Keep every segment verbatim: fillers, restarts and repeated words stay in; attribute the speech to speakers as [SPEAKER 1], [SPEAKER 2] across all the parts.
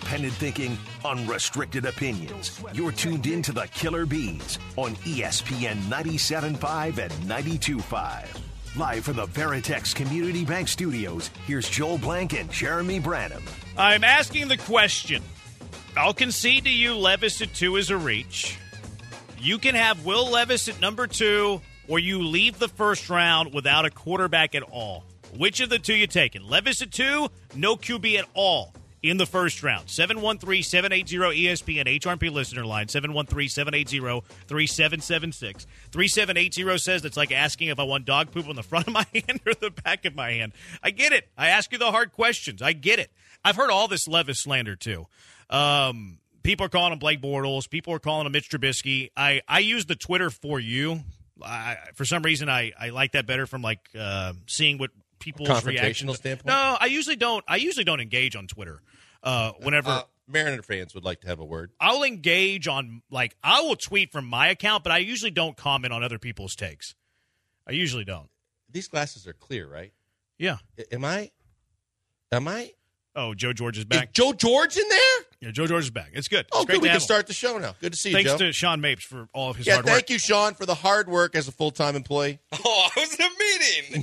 [SPEAKER 1] independent thinking, unrestricted opinions. You're tuned in to the Killer Bees on E S P N ninety-seven point five and ninety-two point five. Live from the Veritex Community Bank Studios, here's Joel Blank and Jeremy Branham.
[SPEAKER 2] I'm asking the question. I'll concede to you Levis at two is a reach. You can have Will Levis at number two, or you leave the first round without a quarterback at all. Which of the two you taking? Levis at two, no Q B at all in the first round. seven one three, seven eight zero, E S P N, H R M P listener line, seven one three, seven eight zero, three seven seven six. three seven eight zero says that's like asking if I want dog poop on the front of my hand or the back of my hand. I get it. I ask you the hard questions. I get it. I've heard all this Levis slander, too. Um, people are calling him Blake Bortles. People are calling him Mitch Trubisky. I, I use the Twitter for you. I, for some reason, I, I like that better from, like, uh, seeing what people's reactions.
[SPEAKER 3] Standpoint?
[SPEAKER 2] No, I usually don't. I usually don't engage on Twitter. Uh, whenever
[SPEAKER 3] uh, Mariner fans would like to have a word.
[SPEAKER 2] I'll engage on, like, I will tweet from my account, but I usually don't comment on other people's takes. I usually don't.
[SPEAKER 3] These glasses are clear, right?
[SPEAKER 2] Yeah.
[SPEAKER 3] I, am I? Am I?
[SPEAKER 2] Oh, Joe George is back.
[SPEAKER 3] Is Joe George in there?
[SPEAKER 2] Yeah, Joe George is back. It's good. It's
[SPEAKER 3] oh,
[SPEAKER 2] great
[SPEAKER 3] good. We can
[SPEAKER 2] him.
[SPEAKER 3] start the show now. Good to see
[SPEAKER 2] Thanks
[SPEAKER 3] you, Joe.
[SPEAKER 2] Thanks to Sean Mapes for all of his
[SPEAKER 3] yeah,
[SPEAKER 2] hard work.
[SPEAKER 3] Thank you, Sean, for the hard work as a full-time employee.
[SPEAKER 4] Oh, I was in a meeting.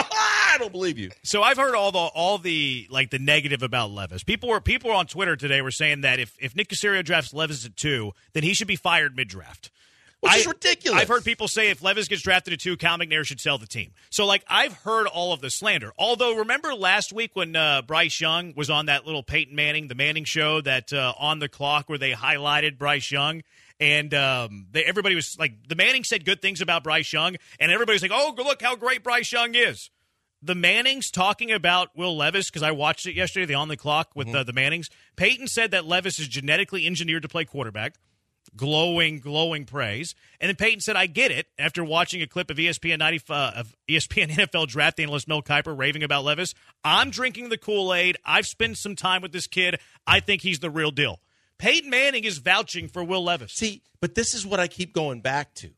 [SPEAKER 3] I don't believe you.
[SPEAKER 2] So I've heard all the all the like the negative about Levis. People were people were on Twitter today were saying that if if Nick Caserio drafts Levis at two, then he should be fired mid-draft.
[SPEAKER 3] Which
[SPEAKER 2] I,
[SPEAKER 3] is ridiculous.
[SPEAKER 2] I've heard people say if Levis gets drafted at two, Cal McNair should sell the team. So, like, I've heard all of the slander. Although, remember last week when uh, Bryce Young was on that little Peyton Manning, the Manning show, that uh, On the Clock where they highlighted Bryce Young? And um, they, everybody was like, the Manning said good things about Bryce Young, and everybody's like, oh, look how great Bryce Young is. The Mannings talking about Will Levis, because I watched it yesterday, the On the Clock with mm-hmm. uh, the Mannings. Peyton said that Levis is genetically engineered to play quarterback. Glowing, glowing praise. And then Peyton said, I get it, after watching a clip of E S P N ninety uh, of E S P N N F L draft analyst Mel Kiper raving about Levis. I'm drinking the Kool-Aid. I've spent some time with this kid. I think he's the real deal. Peyton Manning is vouching for Will Levis.
[SPEAKER 3] See, but this is what I keep going back to.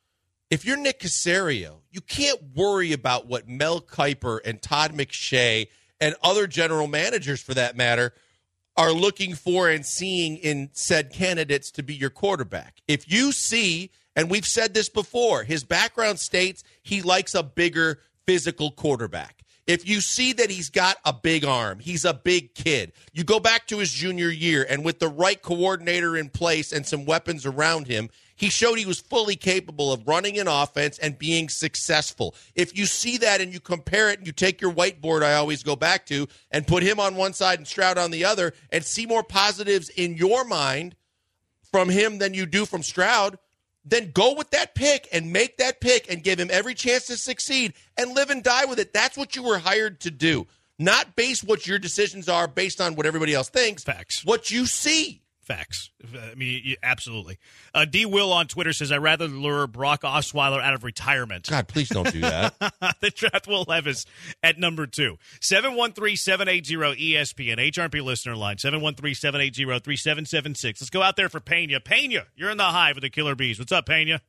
[SPEAKER 3] If you're Nick Caserio, you can't worry about what Mel Kiper and Todd McShay and other general managers, for that matter, are looking for and seeing in said candidates to be your quarterback. If you see, and we've said this before, his background states he likes a bigger physical quarterback. If you see that he's got a big arm, he's a big kid, you go back to his junior year, and with the right coordinator in place and some weapons around him, he showed he was fully capable of running an offense and being successful. If you see that and you compare it and you take your whiteboard I always go back to and put him on one side and Stroud on the other and see more positives in your mind from him than you do from Stroud, then go with that pick and make that pick and give him every chance to succeed and live and die with it. That's what you were hired to do. Not base what your decisions are based on what everybody else thinks.
[SPEAKER 2] Facts.
[SPEAKER 3] What you see.
[SPEAKER 2] Facts. I mean, yeah, absolutely. Uh, D. Will on Twitter says, I'd rather lure Brock Osweiler out of retirement.
[SPEAKER 3] God, please don't do that.
[SPEAKER 2] The draft Will Levis at number two. seven one three, seven eight zero, E S P N, H R M P listener line, seven one three, seven eight zero, three seven seven six. Let's go out there for Pena. Pena, you're in the hive with the Killer Bees. What's up, Pena?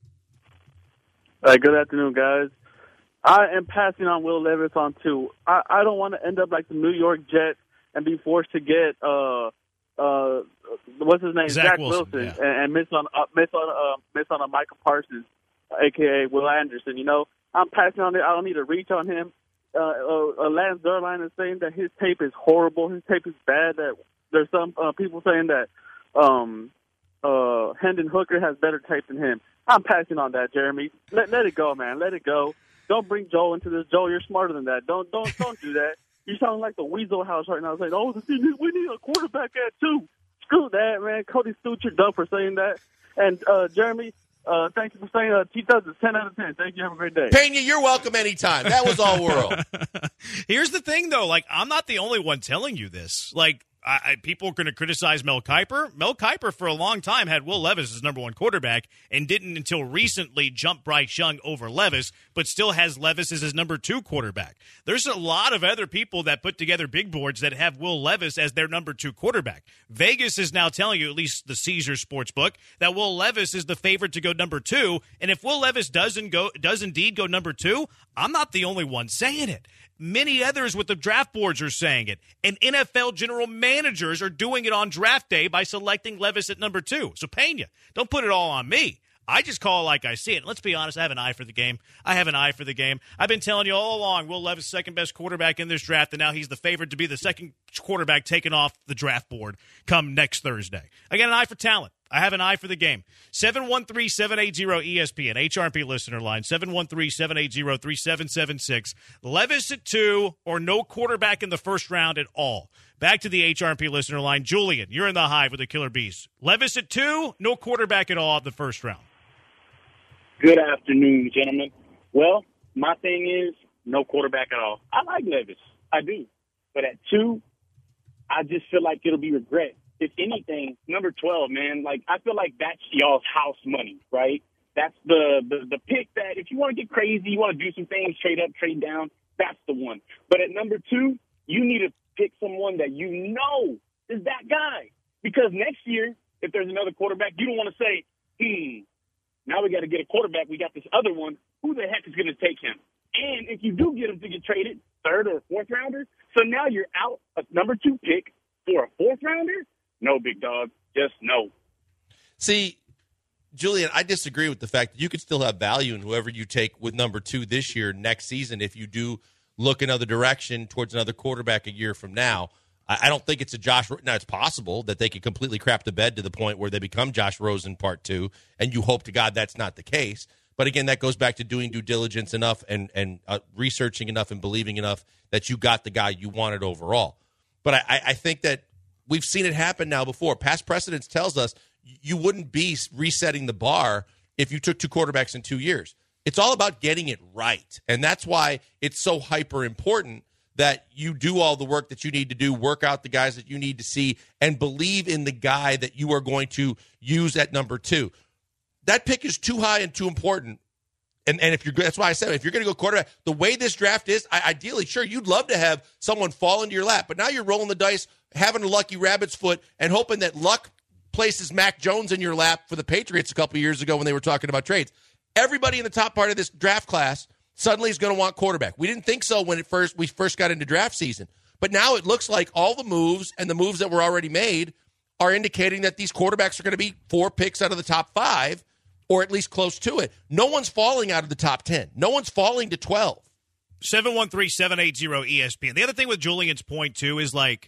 [SPEAKER 5] Uh, good afternoon, guys. I am passing on Will Levis on two. I, I don't want to end up like the New York Jets and be forced to get uh, – Uh, what's his name?
[SPEAKER 2] Zach,
[SPEAKER 5] Zach
[SPEAKER 2] Wilson,
[SPEAKER 5] Wilson,
[SPEAKER 2] yeah.
[SPEAKER 5] and, and miss on uh, miss on uh, miss on a Michael Parsons, aka Will Anderson. You know, I'm passing on it. I don't need to reach on him. Uh, uh, Lance Zierlein is saying that his tape is horrible. His tape is bad. That there's some uh, people saying that um, uh, Hendon Hooker has better tape than him. I'm passing on that, Jeremy. Let let it go, man. Let it go. Don't bring Joel into this. Joel, you're smarter than that. Don't don't don't do that. You sound like the Weasel House right now saying, oh, we need a quarterback at two. Screw that, man. Cody Stoots, you're dumb for saying that. And, uh, Jeremy, uh, thank you for saying uh, T-Tubbs is ten out of ten. Thank you. Have a great day.
[SPEAKER 3] Pena, you're welcome anytime. That was all world.
[SPEAKER 2] Here's the thing, though. Like, I'm not the only one telling you this. Like, I, I, people are going to criticize Mel Kiper. Mel Kiper, for a long time, had Will Levis as number one quarterback and didn't until recently jump Bryce Young over Levis, but still has Levis as his number two quarterback. There's a lot of other people that put together big boards that have Will Levis as their number two quarterback. Vegas is now telling you, at least the Caesar Sportsbook, that Will Levis is the favorite to go number two. And if Will Levis doesn't go, does indeed go number two, I'm not the only one saying it. Many others with the draft boards are saying it. And N F L general managers are doing it on draft day by selecting Levis at number two. So, Pena, don't put it all on me. I just call it like I see it. Let's be honest, I have an eye for the game. I have an eye for the game. I've been telling you all along, Will Levis, second best quarterback in this draft, and now he's the favorite to be the second quarterback taken off the draft board come next Thursday. I got an eye for talent. I have an eye for the game. seven one three, seven eight zero, E S P N, H R P listener line, seven one three, seven eight zero, three seven seven six. Levis at two or no quarterback in the first round at all. Back to the H R P listener line. Julian, you're in the hive with the Killer Bees. Levis at two, no quarterback at all in the first round.
[SPEAKER 6] Good afternoon, gentlemen. Well, my thing is no quarterback at all. I like Levis. I do. But at two, I just feel like it'll be regret. If anything, number twelve, man, like I feel like that's y'all's house money, right? That's the, the, the pick that if you want to get crazy, you want to do some things, trade up, trade down, that's the one. But at number two, you need to pick someone that you know is that guy. Because next year, if there's another quarterback, you don't want to say, hmm, now we got to get a quarterback. We got this other one. Who the heck is going to take him? And if you do get him to get traded, third or fourth rounder, so now you're out a number two pick for a fourth rounder? No, big dog. Just no.
[SPEAKER 3] See, Julian, I disagree with the fact that you could still have value in whoever you take with number two this year, next season, if you do look another direction towards another quarterback a year from now. I don't think it's a Josh. Now, it's possible that they could completely crap the bed to the point where they become Josh Rosen part two, and you hope to God that's not the case. But again, that goes back to doing due diligence enough and and uh, researching enough and believing enough that you got the guy you wanted overall. But I, I think that we've seen it happen now before. Past precedence tells us you wouldn't be resetting the bar if you took two quarterbacks in two years. It's all about getting it right, and that's why it's so hyper important that you do all the work that you need to do, work out the guys that you need to see, and believe in the guy that you are going to use at number two. That pick is too high and too important. And and if you're that's why I said if you're going to go quarterback, the way this draft is, I, ideally, sure, you'd love to have someone fall into your lap, but now you're rolling the dice, having a lucky rabbit's foot, and hoping that luck places Mac Jones in your lap for the Patriots a couple years ago when they were talking about trades. Everybody in the top part of this draft class suddenly is going to want quarterback. We didn't think so when it first we first got into draft season. But now it looks like all the moves and the moves that were already made are indicating that these quarterbacks are going to be four picks out of the top five, or at least close to it. No one's falling out of the top ten. No one's falling to twelve.
[SPEAKER 2] seven one three, seven eight zero, E S P N. The other thing with Julian's point, too, is like,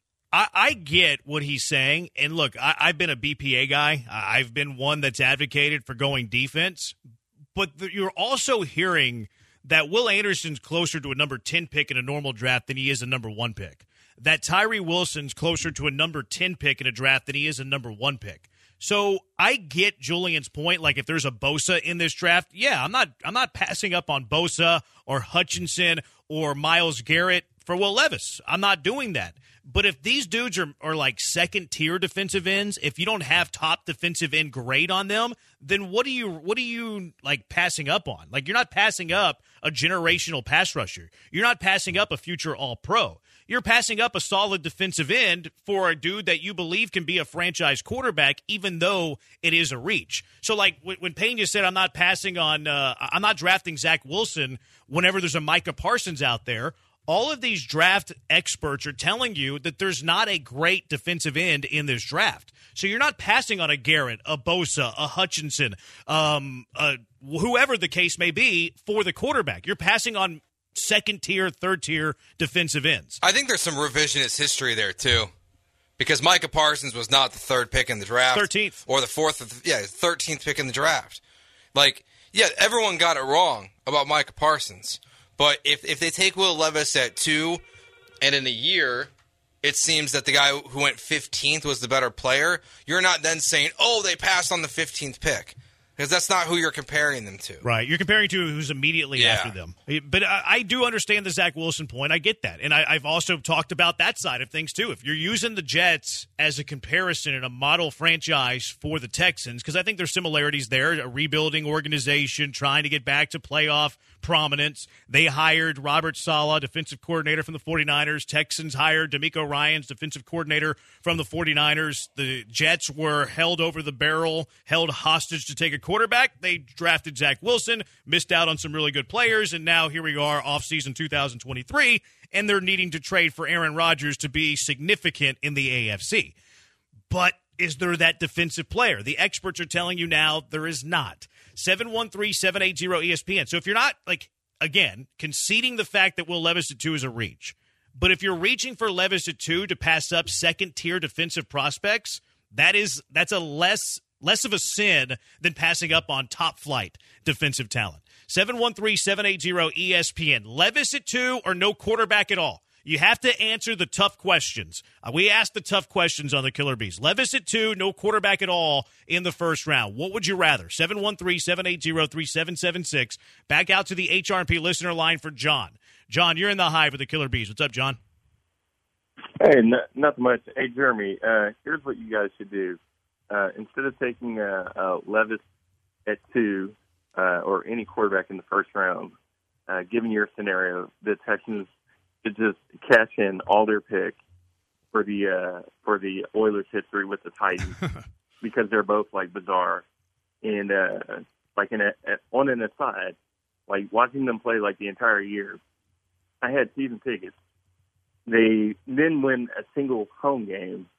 [SPEAKER 2] I, I get what he's saying. And look, I, I've been a B P A guy. I've been one that's advocated for going defense. But the, you're also hearing that Will Anderson's closer to a number ten pick in a normal draft than he is a number one pick. That Tyree Wilson's closer to a number ten pick in a draft than he is a number one pick. So I get Julian's point. Like if there's a Bosa in this draft, yeah, I'm not I'm not passing up on Bosa or Hutchinson or Myles Garrett for Will Levis. I'm not doing that. But if these dudes are, are like second-tier defensive ends, if you don't have top defensive end grade on them, then what are you what are you like passing up on? Like you're not passing up a generational pass rusher. You're not passing up a future all-pro. You're passing up a solid defensive end for a dude that you believe can be a franchise quarterback, even though it is a reach. So, like when Pena said, "I'm not passing on, uh, I'm not drafting Zach Wilson." Whenever there's a Micah Parsons out there, all of these draft experts are telling you that there's not a great defensive end in this draft. So you're not passing on a Garrett, a Bosa, a Hutchinson, um, uh, whoever the case may be for the quarterback. You're passing on second-tier, third-tier defensive ends.
[SPEAKER 4] I think there's some revisionist history there, too, because Micah Parsons was not the third pick in the draft.
[SPEAKER 2] thirteenth.
[SPEAKER 4] Or the fourth, of the, yeah, thirteenth pick in the draft. Like, yeah, everyone got it wrong about Micah Parsons. But if if they take Will Levis at two, and in a year it seems that the guy who went fifteenth was the better player, you're not then saying, oh, they passed on the fifteenth pick. Because that's not who you're comparing them to.
[SPEAKER 2] Right. You're comparing to who's immediately
[SPEAKER 4] yeah.
[SPEAKER 2] after them. But I, I do understand the Zach Wilson point. I get that. And I, I've also talked about that side of things, too. If you're using the Jets as a comparison in a model franchise for the Texans, because I think there's similarities there, a rebuilding organization, trying to get back to playoff prominence. They hired Robert Saleh, defensive coordinator from the 49ers. Texans hired DeMeco Ryans, defensive coordinator from the 49ers. The Jets were held over the barrel, held hostage to take a quarterback. They drafted Zach Wilson, missed out on some really good players, and now here we are off-season two thousand twenty-three, and they're needing to trade for Aaron Rodgers to be significant in the A F C. But is there that defensive player? The experts are telling you now there is not. seven one three, seven eight zero, E S P N. So if you're not, like, again, conceding the fact that Will Levis at two is a reach, but if you're reaching for Levis at two to pass up second-tier defensive prospects, that is that's a less less of a sin than passing up on top-flight defensive talent. seven one three, seven eight zero, E S P N. Levis at two or no quarterback at all? You have to answer the tough questions. Uh, we asked the tough questions on the Killer Bees. Levis at two, no quarterback at all in the first round. What would you rather? seven one three, seven eight zero, three seven seven six. Back out to the H R P listener line for John. John, you're in the hive with the Killer Bees. What's up, John?
[SPEAKER 7] Hey, n- nothing much. Hey, Jeremy, uh, here's what you guys should do. Uh, instead of taking uh, uh, Levis at two uh, or any quarterback in the first round, uh, given your scenario, the Texans to just cash in all their picks for the uh, for the Oilers history with the Titans because they're both like bizarre. And uh, like in a, on an aside, like watching them play like the entire year, I had season tickets. They then win a single home game,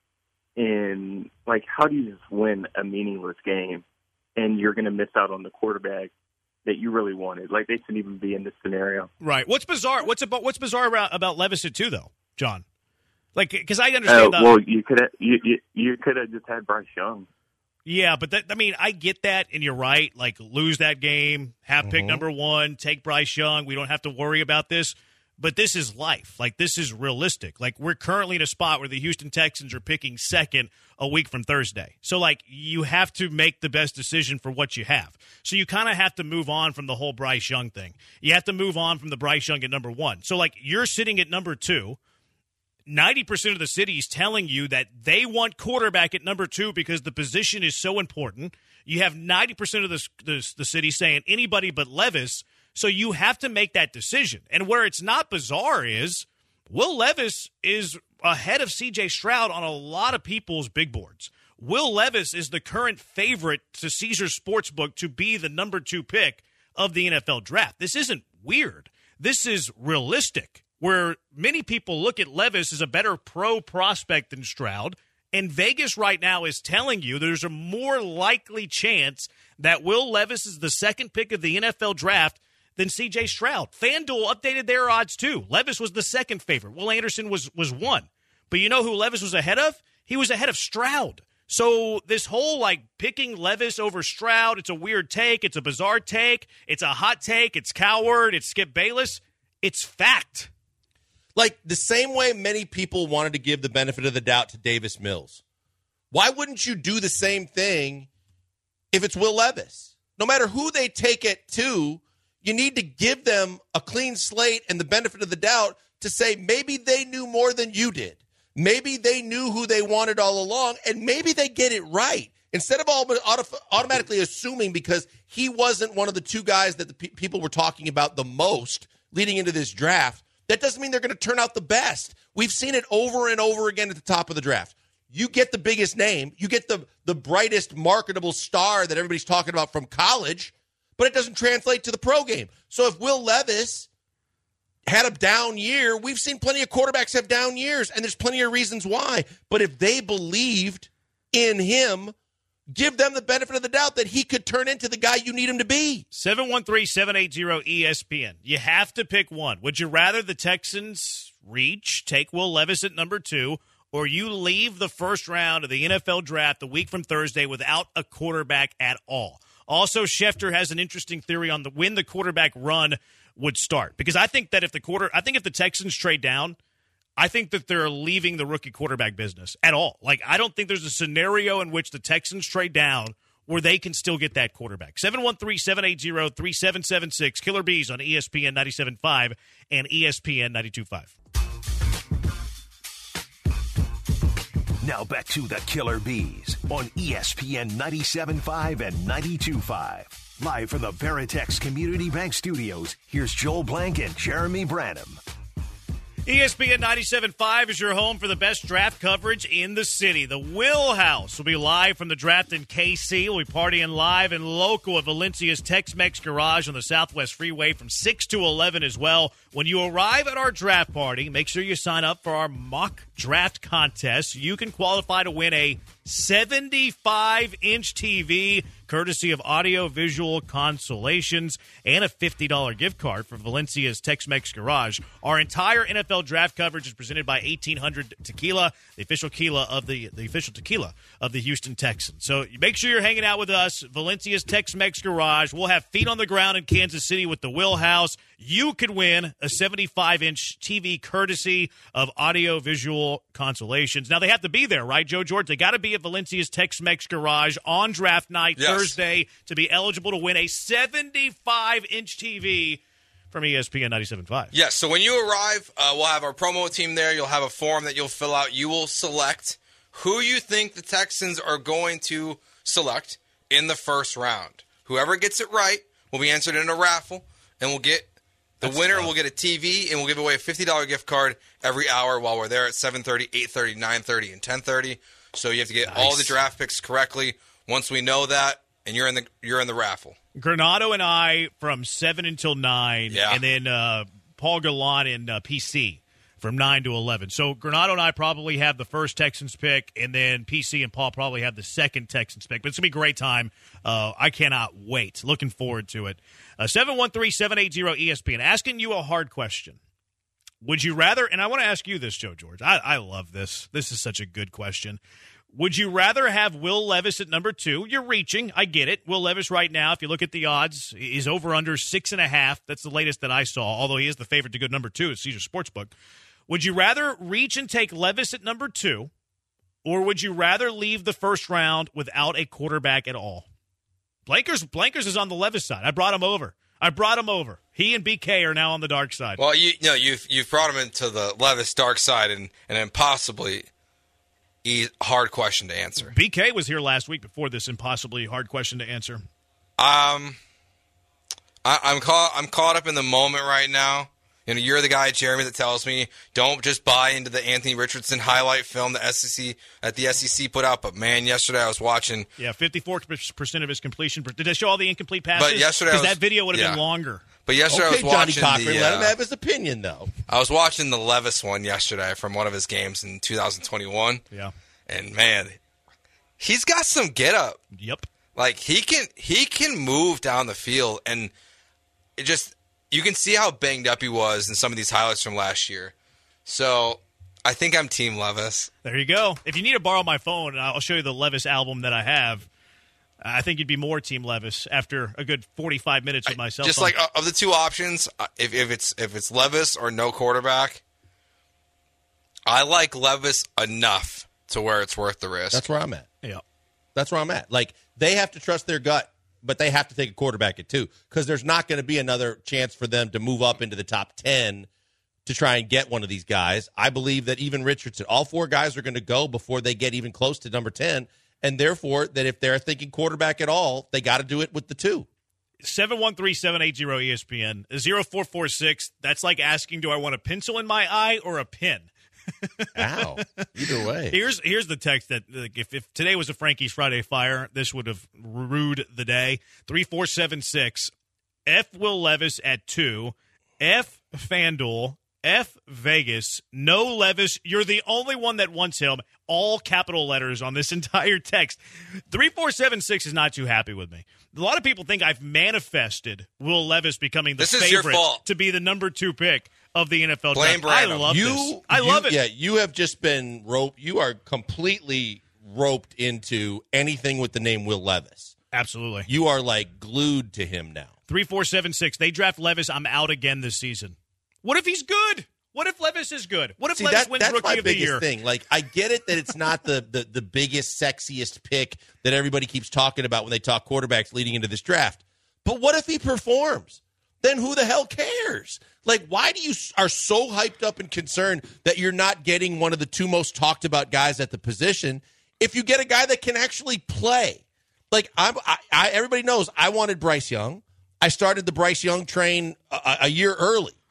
[SPEAKER 7] and like how do you just win a meaningless game and you're going to miss out on the quarterback that you really wanted? Like, they shouldn't even be in this scenario.
[SPEAKER 2] Right. What's bizarre? What's about what's bizarre about, about Levis at two, though, John? Like, because I understand.
[SPEAKER 7] Uh,
[SPEAKER 2] the,
[SPEAKER 7] well, you could have you, you, you could have just had Bryce Young.
[SPEAKER 2] Yeah, but that, I mean, I get that, and you're right. Like, lose that game, have pick
[SPEAKER 3] Mm-hmm.
[SPEAKER 2] number one, take Bryce Young. We don't have to worry about this. But this is life. Like, this is realistic. Like, we're currently in a spot where the Houston Texans are picking second a week from Thursday. So, like, you have to make the best decision for what you have. So you kind of have to move on from the whole Bryce Young thing. You have to move on from the Bryce Young at number one. So, like, you're sitting at number two. ninety percent of the city is telling you that they want quarterback at number two because the position is so important. You have ninety percent of the, the, the city saying anybody but Levis. So you have to make that decision. And where it's not bizarre is Will Levis is ahead of C J Stroud on a lot of people's big boards. Will Levis is the current favorite to Caesars Sportsbook to be the number two pick of the N F L draft. This isn't weird. This is realistic, where many people look at Levis as a better pro prospect than Stroud. And Vegas right now is telling you there's a more likely chance that Will Levis is the second pick of the N F L draft than C J Stroud. FanDuel updated their odds too. Levis was the second favorite. Will Anderson was was one. But you know who Levis was ahead of? He was ahead of Stroud. So this whole, like, picking Levis over Stroud, it's a weird take. It's a bizarre take. It's a hot take. It's coward. It's Skip Bayless. It's fact.
[SPEAKER 3] Like, the same way many people wanted to give the benefit of the doubt to Davis Mills. Why wouldn't you do the same thing if it's Will Levis? No matter who they take it to, you need to give them a clean slate and the benefit of the doubt to say maybe they knew more than you did. Maybe they knew who they wanted all along, and maybe they get it right. Instead of all auto- automatically assuming because he wasn't one of the two guys that the pe- people were talking about the most leading into this draft, that doesn't mean they're going to turn out the best. We've seen it over and over again at the top of the draft. You get the biggest name. You get the, the brightest marketable star that everybody's talking about from college, but it doesn't translate to the pro game. So if Will Levis had a down year, we've seen plenty of quarterbacks have down years, and there's plenty of reasons why. But if they believed in him, give them the benefit of the doubt that he could turn into the guy you need him to be.
[SPEAKER 2] seven one three, seven eight zero, E S P N. You have to pick one. Would you rather the Texans reach, take Will Levis at number two, or you leave the first round of the N F L draft a week from Thursday without a quarterback at all? Also, Schefter has an interesting theory on the when the quarterback run would start. Because I think that if the quarter, I think if the Texans trade down, I think that they're leaving the rookie quarterback business at all. Like, I don't think there's a scenario in which the Texans trade down where they can still get that quarterback. seven one three, seven eight zero, three seven seven six. Killer Bees on E S P N ninety-seven point five and E S P N ninety-two point five.
[SPEAKER 1] Now back to the Killer Bees on E S P N ninety-seven point five and ninety-two point five. Live from the Veritex Community Bank Studios, here's Joel Blank and Jeremy Branham.
[SPEAKER 2] E S P N ninety-seven point five is your home for the best draft coverage in the city. The Will House will be live from the draft in K C. We'll be partying live and local at Valencia's Tex-Mex Garage on the Southwest Freeway from six to eleven as well. When you arrive at our draft party, make sure you sign up for our mock draft contest. You can qualify to win a seventy-five inch T V, courtesy of Audio Visual Consolations, and a fifty dollars gift card for Valencia's Tex-Mex Garage. Our entire N F L draft coverage is presented by eighteen hundred Tequila, the official tequila of the the official tequila of the Houston Texans. So make sure you're hanging out with us, Valencia's Tex-Mex Garage. We'll have feet on the ground in Kansas City with the Will House. You could win a seventy-five inch T V courtesy of Audio Visual Consolations. Now, they have to be there, right, Joe George? They got to be at Valencia's Tex-Mex Garage on draft night,
[SPEAKER 4] yes,
[SPEAKER 2] Thursday, to be eligible to win a seventy-five inch T V from E S P N ninety-seven point five.
[SPEAKER 4] Yes, so when you arrive, uh, we'll have our promo team there. You'll have a form that you'll fill out. You will select who you think the Texans are going to select in the first round. Whoever gets it right will be entered in a raffle, and we'll get the
[SPEAKER 3] That's
[SPEAKER 4] winner
[SPEAKER 3] tough.
[SPEAKER 4] will get a T V, and we'll give away a fifty dollars gift card every hour while we're there at seven thirty, eight thirty, nine thirty, and ten thirty. So you have to get
[SPEAKER 2] Nice.
[SPEAKER 4] all the draft picks correctly. Once we know that, and you're in the you're in the raffle.
[SPEAKER 2] Granado and I from seven until nine,
[SPEAKER 4] Yeah.
[SPEAKER 2] and then uh, Paul Gallant and uh, P C from nine to eleven. So Granado and I probably have the first Texans pick, and then P C and Paul probably have the second Texans pick. But it's going to be a great time. Uh, I cannot wait. Looking forward to it. Uh, seven one three, seven eight zero, E S P N. Asking you a hard question. Would you rather, and I want to ask you this, Joe George. I, I love this. This is such a good question. Would you rather have Will Levis at number two? You're reaching. I get it. Will Levis right now, if you look at the odds, is over under six and a half. That's the latest that I saw, although he is the favorite to go number two at Caesars Sportsbook. Would you rather reach and take Levis at number two, or would you rather leave the first round without a quarterback at all? Blankers, Blankers is on the Levis side. I brought him over. I brought him over. He and B K are now on the dark side.
[SPEAKER 4] Well, you, you know, you've you've brought him into the Levis dark side, and and impossibly e- hard question to answer.
[SPEAKER 2] B K was here last week before this impossibly hard question to answer.
[SPEAKER 4] Um, I, I'm caught. I'm caught up in the moment right now. You know, you're the guy, Jeremy, that tells me don't just buy into the Anthony Richardson highlight film that S E C at the S E C put out. But man, yesterday I was watching.
[SPEAKER 2] Yeah, fifty-four percent of his completion. Did I show all the incomplete passes?
[SPEAKER 4] But yesterday,
[SPEAKER 2] because
[SPEAKER 4] I was-
[SPEAKER 2] that video would have
[SPEAKER 4] yeah.
[SPEAKER 2] been longer.
[SPEAKER 4] But yesterday
[SPEAKER 3] Okay,
[SPEAKER 4] I was
[SPEAKER 3] Johnny
[SPEAKER 4] watching
[SPEAKER 3] Cochran,
[SPEAKER 4] the.
[SPEAKER 3] let him
[SPEAKER 4] uh,
[SPEAKER 3] have his opinion, though.
[SPEAKER 4] I was watching the Levis one yesterday from one of his games in two thousand twenty-one,
[SPEAKER 2] Yeah.
[SPEAKER 4] and man, he's got some get up.
[SPEAKER 2] Yep.
[SPEAKER 4] Like he can he can move down the field, and it just you can see how banged up he was in some of these highlights from last year. So I think I'm Team Levis.
[SPEAKER 2] There you go. If you need to borrow my phone, I'll show you the Levis album that I have. I think you'd be more Team Levis after a good forty-five minutes with myself.
[SPEAKER 4] Just like uh, of the two options, uh, if if it's if it's Levis or no quarterback, I like Levis enough to where it's worth the risk.
[SPEAKER 3] That's where I'm at.
[SPEAKER 2] yeah.
[SPEAKER 3] That's where I'm at. Like, they have to trust their gut, but they have to take a quarterback at two, because there's not going to be another chance for them to move up into the top ten to try and get one of these guys. I believe that even Richardson, all four guys are going to go before they get even close to number ten, and therefore that if they're thinking quarterback at all, they got to do it with the two.
[SPEAKER 2] seven one three, seven eight zero, E S P N. zero four four six. That's like asking, do I want a pencil in my eye or a pen?
[SPEAKER 3] Ow. Either way.
[SPEAKER 2] Here's here's the text that like, if, if today was a Frankie's Friday Fire, this would have rued the day. three four seven six. F. Will Levis at two. F. FanDuel. F. Vegas. No Levis. You're the only one that wants him. All capital letters on this entire text. three four seven six is not too happy with me. A lot of people think I've manifested Will Levis becoming the
[SPEAKER 4] This is your
[SPEAKER 2] favorite
[SPEAKER 4] fault.
[SPEAKER 2] to be the number two pick of the N F L
[SPEAKER 4] Blame
[SPEAKER 2] draft. I
[SPEAKER 4] Branham.
[SPEAKER 2] love
[SPEAKER 3] You,
[SPEAKER 2] this. I
[SPEAKER 3] you-
[SPEAKER 2] love it.
[SPEAKER 3] Yeah, you have just been roped. You are completely roped into anything with the name Will Levis.
[SPEAKER 2] Absolutely.
[SPEAKER 3] You are like glued to him now.
[SPEAKER 2] three four seven six. They draft Levis. I'm out again this season. What if he's good? What if Levis is good? What if
[SPEAKER 3] See,
[SPEAKER 2] Levis
[SPEAKER 3] that,
[SPEAKER 2] wins
[SPEAKER 3] that's
[SPEAKER 2] Rookie
[SPEAKER 3] my
[SPEAKER 2] of the
[SPEAKER 3] biggest
[SPEAKER 2] Year?
[SPEAKER 3] thing. Like, I get it that it's not the, the, the biggest, sexiest pick that everybody keeps talking about when they talk quarterbacks leading into this draft. But what if he performs? Then who the hell cares? Like, why do you are so hyped up and concerned that you're not getting one of the two most talked about guys at the position if you get a guy that can actually play? Like, I'm, I, I, everybody knows I wanted Bryce Young. I started the Bryce Young train a, a year early.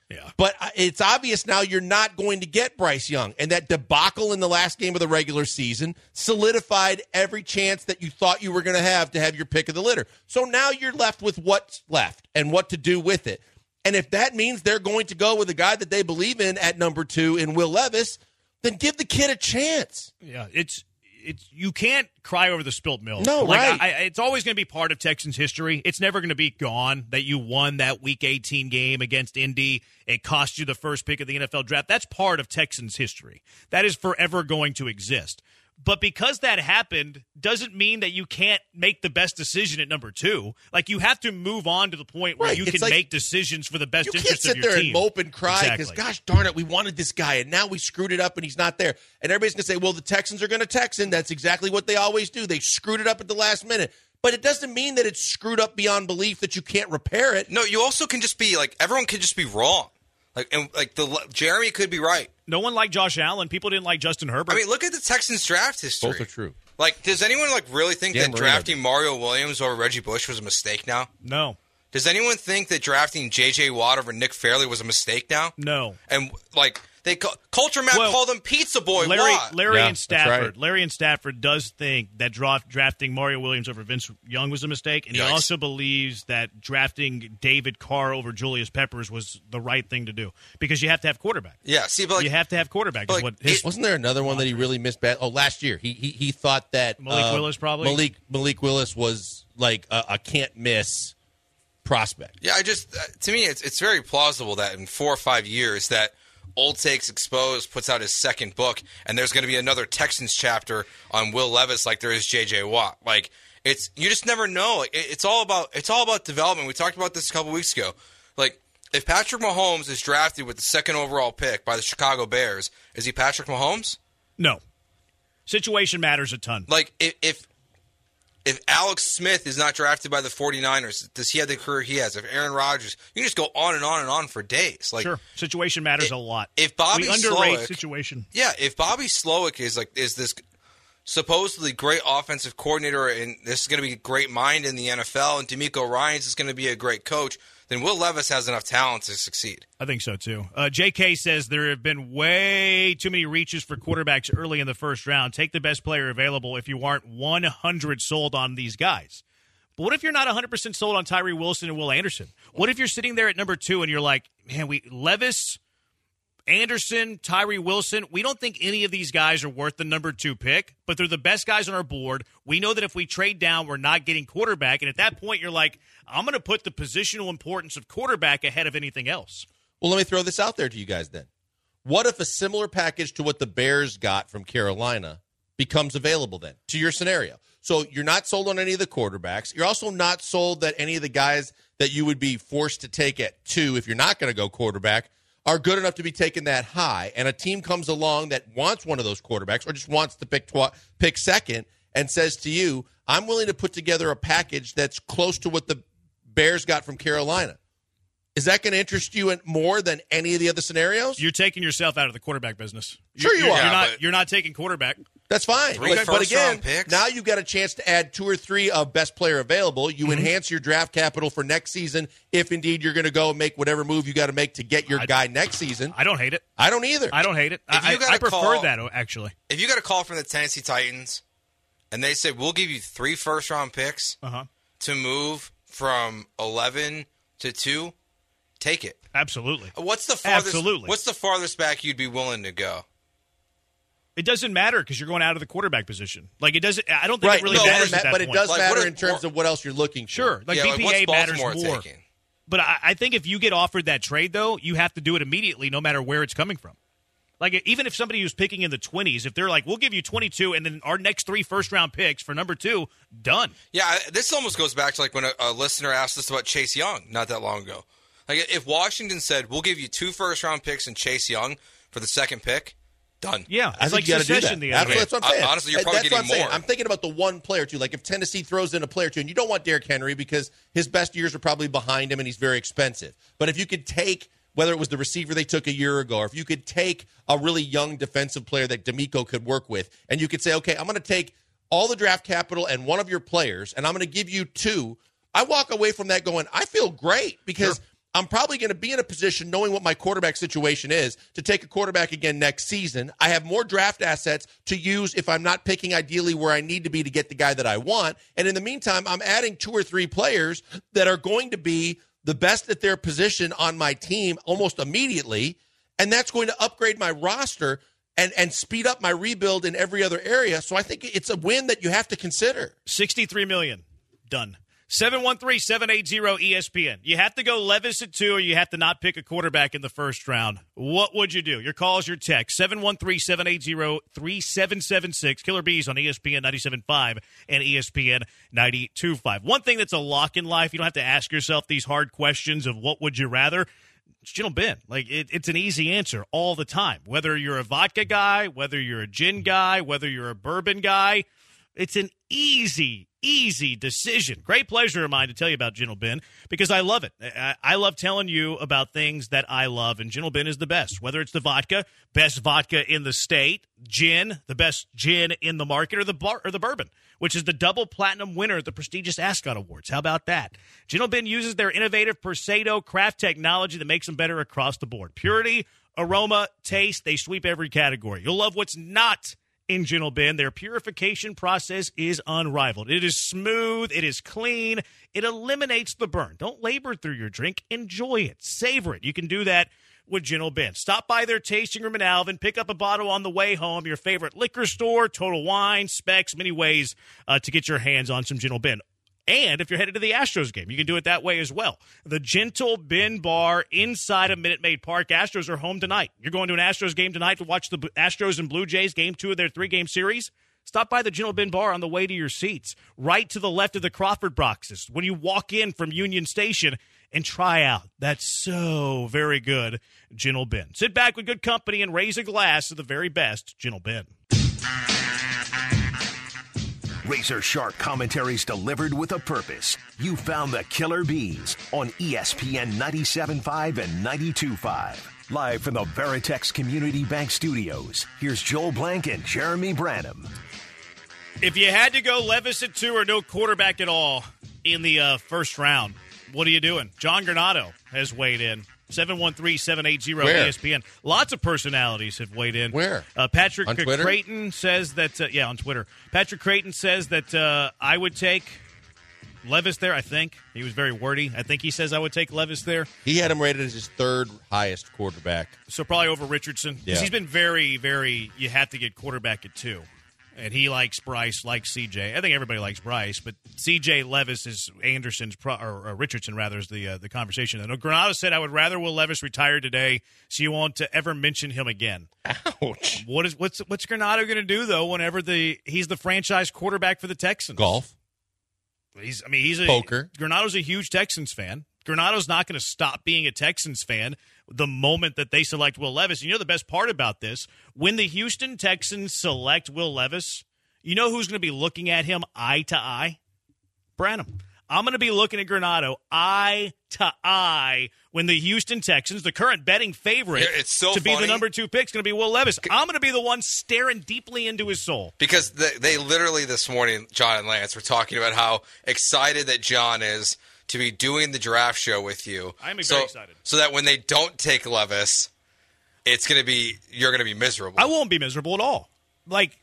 [SPEAKER 2] Yeah.
[SPEAKER 3] But it's obvious now you're not going to get Bryce Young. And that debacle in the last game of the regular season solidified every chance that you thought you were going to have to have your pick of the litter. So now you're left with what's left and what to do with it. And if that means they're going to go with a guy that they believe in at number two in Will Levis, then give the kid a chance.
[SPEAKER 2] Yeah, it's it's you can't cry over the spilt milk.
[SPEAKER 3] No,
[SPEAKER 2] like,
[SPEAKER 3] right.
[SPEAKER 2] I, I, it's always going to be part of Texans history. It's never going to be gone that you won that Week eighteen game against Indy. It cost you the first pick of the N F L draft. That's part of Texans history. That is forever going to exist. But because that happened doesn't mean that you can't make the best decision at number two. Like, you have to move on to the point where
[SPEAKER 3] Right.
[SPEAKER 2] you
[SPEAKER 3] It's
[SPEAKER 2] can
[SPEAKER 3] like,
[SPEAKER 2] make decisions for the best
[SPEAKER 3] You can't
[SPEAKER 2] interest
[SPEAKER 3] sit
[SPEAKER 2] of your
[SPEAKER 3] there
[SPEAKER 2] team.
[SPEAKER 3] and mope and cry because,
[SPEAKER 2] Exactly.
[SPEAKER 3] gosh darn it, we wanted this guy, and now we screwed it up and he's not there. And everybody's going to say, well, the Texans are going to Texan. That's exactly what they always do. They screwed it up at the last minute. But it doesn't mean that it's screwed up beyond belief that you can't repair it.
[SPEAKER 4] No, you also can just be like, everyone could just be wrong. Like, and like the Jeremy could be right.
[SPEAKER 2] No one liked Josh Allen. People didn't like Justin Herbert.
[SPEAKER 4] I mean, look at the Texans draft history.
[SPEAKER 3] Both are true.
[SPEAKER 4] Like, does anyone like really think
[SPEAKER 3] Dan
[SPEAKER 4] that
[SPEAKER 3] Marino
[SPEAKER 4] drafting
[SPEAKER 3] did.
[SPEAKER 4] Mario Williams over Reggie Bush was a mistake now?
[SPEAKER 2] no,
[SPEAKER 4] Does anyone think that drafting J J Watt over Nick Fairley was a mistake now?
[SPEAKER 2] no.
[SPEAKER 4] And like they ca- Culture Map
[SPEAKER 2] Well,
[SPEAKER 4] called him Pizza Boy
[SPEAKER 2] Larry,
[SPEAKER 4] Watt.
[SPEAKER 2] Larry
[SPEAKER 3] Yeah,
[SPEAKER 2] and
[SPEAKER 3] that's
[SPEAKER 2] Stafford.
[SPEAKER 3] right.
[SPEAKER 2] Larry and Stafford does think that draft, drafting Mario Williams over Vince Young was a mistake, and he
[SPEAKER 4] Yikes.
[SPEAKER 2] also believes that drafting David Carr over Julius Peppers was the right thing to do because you have to have quarterback.
[SPEAKER 4] Yeah, see, but like,
[SPEAKER 2] you have to have quarterback.
[SPEAKER 4] but
[SPEAKER 2] Is
[SPEAKER 4] like,
[SPEAKER 2] what his,
[SPEAKER 4] it-
[SPEAKER 3] Wasn't there another one that he really missed bad? Oh, last year. He he, he thought that
[SPEAKER 2] Malik
[SPEAKER 3] uh,
[SPEAKER 2] Willis probably?
[SPEAKER 3] Malik Malik Willis was like a, a can't miss prospect.
[SPEAKER 4] yeah, I just uh, to me it's it's very plausible that in four or five years that Old Takes Exposed puts out his second book, and there's going to be another Texans chapter on Will Levis like there is J J Watt. Like it's you just never know. Like, it, it's all about it's all about development. We talked about this a couple weeks ago. Like if Patrick Mahomes is drafted with the second overall pick by the Chicago Bears, is he Patrick Mahomes?
[SPEAKER 2] no. Situation matters a ton.
[SPEAKER 4] Like if if if Alex Smith is not drafted by the 49ers, does he have the career he has? If Aaron Rodgers, you can just go on and on and on for days. Like
[SPEAKER 2] Sure, situation matters
[SPEAKER 4] If-
[SPEAKER 2] a lot.
[SPEAKER 4] if Bobby
[SPEAKER 2] we underrate
[SPEAKER 4] Slowick-
[SPEAKER 2] situation.
[SPEAKER 4] Yeah, if Bobby Slowick is like is this supposedly great offensive coordinator and this is going to be a great mind in the N F L and D'Amico Ryans is going to be a great coach, then Will Levis has enough talent to succeed.
[SPEAKER 2] I think so, too. Uh, J K says there have been way too many reaches for quarterbacks early in the first round. Take the best player available if you aren't one hundred sold on these guys. But what if you're not one hundred percent sold on Tyree Wilson and Will Anderson? What if you're sitting there at number two and you're like, man, we Levis, Anderson, Tyree Wilson, we don't think any of these guys are worth the number two pick, but they're the best guys on our board. We know that if we trade down, we're not getting quarterback. And at that point, you're like, I'm going to put the positional importance of quarterback ahead of anything else.
[SPEAKER 3] Well, let me throw this out there to you guys then. What if a similar package to what the Bears got from Carolina becomes available then to your scenario? So you're not sold on any of the quarterbacks. You're also not sold that any of the guys that you would be forced to take at two if you're not going to go quarterback are good enough to be taken that high. And a team comes along that wants one of those quarterbacks or just wants to pick tw- pick second and says to you, I'm willing to put together a package that's close to what the Bears got from Carolina. Is that going to interest you in more than any of the other scenarios?
[SPEAKER 2] You're taking yourself out of the quarterback business.
[SPEAKER 3] Sure you
[SPEAKER 2] You're,
[SPEAKER 3] are.
[SPEAKER 2] You're not.
[SPEAKER 4] but-
[SPEAKER 2] You're not taking quarterback.
[SPEAKER 3] That's fine.
[SPEAKER 4] Three
[SPEAKER 3] But, but again,
[SPEAKER 4] first-round picks?
[SPEAKER 3] now you've got a chance to add two or three of best player available. You
[SPEAKER 2] Mm-hmm.
[SPEAKER 3] enhance your draft capital for next season if indeed you're going to go and make whatever move you got to make to get your
[SPEAKER 2] I-
[SPEAKER 3] guy next season.
[SPEAKER 2] I don't hate it.
[SPEAKER 3] I don't either.
[SPEAKER 2] I don't hate it.
[SPEAKER 4] If
[SPEAKER 2] I,
[SPEAKER 4] you
[SPEAKER 2] I-
[SPEAKER 4] got
[SPEAKER 2] I
[SPEAKER 4] a
[SPEAKER 2] prefer
[SPEAKER 4] call-
[SPEAKER 2] that actually.
[SPEAKER 4] If you got a call from the Tennessee Titans and they said, we'll give you three first round picks
[SPEAKER 2] Uh huh.
[SPEAKER 4] to move from eleven to two, take it.
[SPEAKER 2] Absolutely.
[SPEAKER 4] What's the farthest,
[SPEAKER 2] Absolutely.
[SPEAKER 4] What's the farthest back you'd be willing to go?
[SPEAKER 2] It doesn't matter because you're going out of the quarterback position. Like it doesn't. I don't think
[SPEAKER 3] right,
[SPEAKER 2] it really
[SPEAKER 3] no,
[SPEAKER 2] matters
[SPEAKER 3] but
[SPEAKER 2] at that
[SPEAKER 3] but it
[SPEAKER 2] point.
[SPEAKER 3] does
[SPEAKER 4] Like,
[SPEAKER 3] matter
[SPEAKER 4] what if-
[SPEAKER 3] in terms of what else you're looking for.
[SPEAKER 2] Sure, like
[SPEAKER 4] yeah,
[SPEAKER 2] B
[SPEAKER 4] like
[SPEAKER 2] P A
[SPEAKER 4] what's
[SPEAKER 2] matters
[SPEAKER 4] Baltimore
[SPEAKER 2] more.
[SPEAKER 4] taking?
[SPEAKER 2] But I, I think if you get offered that trade, though, you have to do it immediately, no matter where it's coming from. Like even if somebody who's picking in the twenties, if they're like, "We'll give you twenty-two, and then our next three first-round picks for number two, done."
[SPEAKER 4] Yeah, I- this almost goes back to like when a, a listener asked us about Chase Young not that long ago. Like if Washington said, we'll give you two first round picks and Chase Young for the second pick, done.
[SPEAKER 2] Yeah,
[SPEAKER 3] I
[SPEAKER 2] it's
[SPEAKER 3] think
[SPEAKER 2] like
[SPEAKER 3] you got to do
[SPEAKER 2] secession
[SPEAKER 3] that.
[SPEAKER 2] the other way.
[SPEAKER 3] That's, that's what I'm saying.
[SPEAKER 4] Uh, honestly, you're probably
[SPEAKER 3] That's what
[SPEAKER 4] getting
[SPEAKER 3] I'm saying.
[SPEAKER 4] more.
[SPEAKER 3] I'm thinking about the one player too. Like if Tennessee throws in a player too, and you don't want Derrick Henry because his best years are probably behind him and he's very expensive. But if you could take whether it was the receiver they took a year ago, or if you could take a really young defensive player that D'Amico could work with, and you could say, okay, I'm going to take all the draft capital and one of your players, and I'm going to give you two. I walk away from that going, I feel great because. Sure. I'm probably going to be in a position, knowing what my quarterback situation is, to take a quarterback again next season. I have more draft assets to use if I'm not picking ideally where I need to be to get the guy that I want. And in the meantime, I'm adding two or three players that are going to be the best at their position on my team almost immediately. And that's going to upgrade my roster and, and speed up my rebuild in every other area. So I think it's a win that you have to consider.
[SPEAKER 2] sixty-three million dollars. Done. seven one three, seven eight zero, E S P N. You have to go Levis at two, or you have to not pick a quarterback in the first round. What would you do? Your calls, your text, seven one three, seven eight zero, three seven seven six. Killer Bees on E S P N ninety-seven point five and E S P N ninety-two point five. One thing that's a lock in life, you don't have to ask yourself these hard questions of what would you rather. It's Gentle Ben. Like, it, it's an easy answer all the time. Whether you're a vodka guy, whether you're a gin guy, whether you're a bourbon guy, it's an easy, easy decision. Great pleasure of mine to tell you about Gentle Ben because I love it. I, I love telling you about things that I love, and Gentle Ben is the best. Whether it's the vodka, best vodka in the state, gin, the best gin in the market, or the bar, or the bourbon, which is the double platinum winner at the prestigious Ascot Awards. How about that? Gentle Ben uses their innovative Persado craft technology that makes them better across the board. Purity, aroma, taste, they sweep every category. You'll love what's not in Gentle Ben. Their purification process is unrivaled. It is smooth. It is clean. It eliminates the burn. Don't labor through your drink. Enjoy it. Savor it. You can do that with Gentle Ben. Stop by their tasting room in Alvin. Pick up a bottle on the way home. Your favorite liquor store, Total Wine, Specs, many ways uh, to get your hands on some Gentle Ben. And if you're headed to the Astros game, you can do it that way as well. The Gentle Ben Bar inside of Minute Maid Park. Astros are home tonight. You're going to an Astros game tonight to watch the Astros and Blue Jays game two of their three-game series. Stop by the Gentle Ben Bar on the way to your seats, right to the left of the Crawford boxes when you walk in from Union Station, and try out that so very good Gentle Ben. Sit back with good company and raise a glass of the very best Gentle Ben.
[SPEAKER 1] Razor sharp commentaries delivered with a purpose. You found the Killer Bees on E S P N ninety-seven point five and ninety-two point five. Live from the Veritex Community Bank Studios, here's Joel Blank and Jeremy Branham.
[SPEAKER 2] If you had to go Levis at two or no quarterback at all in the uh, first round, what are you doing? John Granado has weighed in. seven one three, seven eight zero, E S P N. Lots of personalities have weighed in.
[SPEAKER 3] Where?
[SPEAKER 2] Uh, Patrick
[SPEAKER 3] on Twitter?
[SPEAKER 2] Creighton says that, uh, yeah, on Twitter. Patrick Creighton says that uh, I would take Levis there, I think. He was very wordy. I think he says I would take Levis there.
[SPEAKER 3] He had him rated as his third highest quarterback.
[SPEAKER 2] So probably over Richardson. Because
[SPEAKER 3] Yeah.
[SPEAKER 2] he's been very, very, you have to get quarterback at two. And he likes Bryce, likes C J. I think everybody likes Bryce, but C J Levis is Anderson's, pro, or, or Richardson rather, is the uh, the conversation. And Granado said, I would rather Will Levis retire today so you won't uh, ever mention him again.
[SPEAKER 3] Ouch.
[SPEAKER 2] What is what's what's Granado going to do though? Whenever the he's the franchise quarterback for the Texans,
[SPEAKER 3] Golf.
[SPEAKER 2] He's I mean he's a
[SPEAKER 3] Poker.
[SPEAKER 2] Granado's a huge Texans fan. Granado's not going to stop being a Texans fan the moment that they select Will Levis. You know the best part about this? When the Houston Texans select Will Levis, you know who's going to be looking at him eye to eye? Branham. I'm going to be looking at Granado eye to eye when the Houston Texans, the current betting favorite
[SPEAKER 4] Yeah, it's so
[SPEAKER 2] to be the
[SPEAKER 4] funny.
[SPEAKER 2] number two pick, is going to be Will Levis. I'm going to be the one staring deeply into his soul.
[SPEAKER 4] Because they, they literally this morning, John and Lance were talking about how excited that John is to be doing the draft show with you.
[SPEAKER 2] I'm very
[SPEAKER 4] so,
[SPEAKER 2] excited.
[SPEAKER 4] So that when they don't take Levis, it's going to be you're going to be miserable.
[SPEAKER 2] I won't be miserable at all. Like,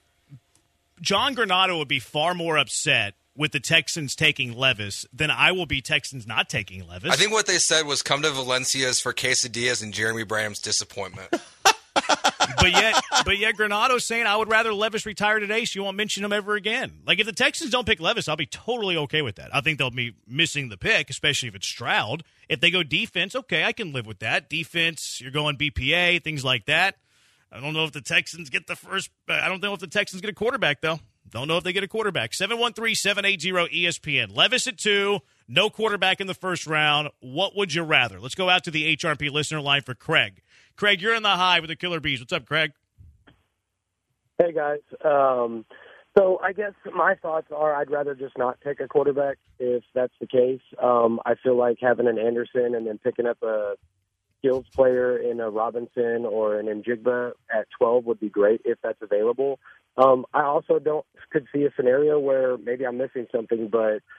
[SPEAKER 2] John Granado would be far more upset with the Texans taking Levis than I will be Texans not taking Levis.
[SPEAKER 4] I think what they said was come to Valencia's for quesadillas and Jeremy Branham's disappointment.
[SPEAKER 2] but yet, but yet Granado's saying I would rather Levis retire today so you won't mention him ever again. Like, if the Texans don't pick Levis, I'll be totally okay with that. I think they'll be missing the pick, especially if it's Stroud. If they go defense, okay, I can live with that. Defense, you're going B P A, things like that. I don't know if the Texans get the first – I don't know if the Texans get a quarterback, though. Don't know if they get a quarterback. seven one three, seven eight zero, E S P N. Levis at two, no quarterback in the first round. What would you rather? Let's go out to the H R P listener line for Craig. Craig, you're in the high with the Killer Bees. What's up, Craig?
[SPEAKER 8] Hey, guys. Um, so I guess my thoughts are I'd rather just not take a quarterback if that's the case. Um, I feel like having an Anderson and then picking up a skills player in a Robinson or an Njigba at twelve would be great if that's available. Um, I also don't could see a scenario where maybe I'm missing something, but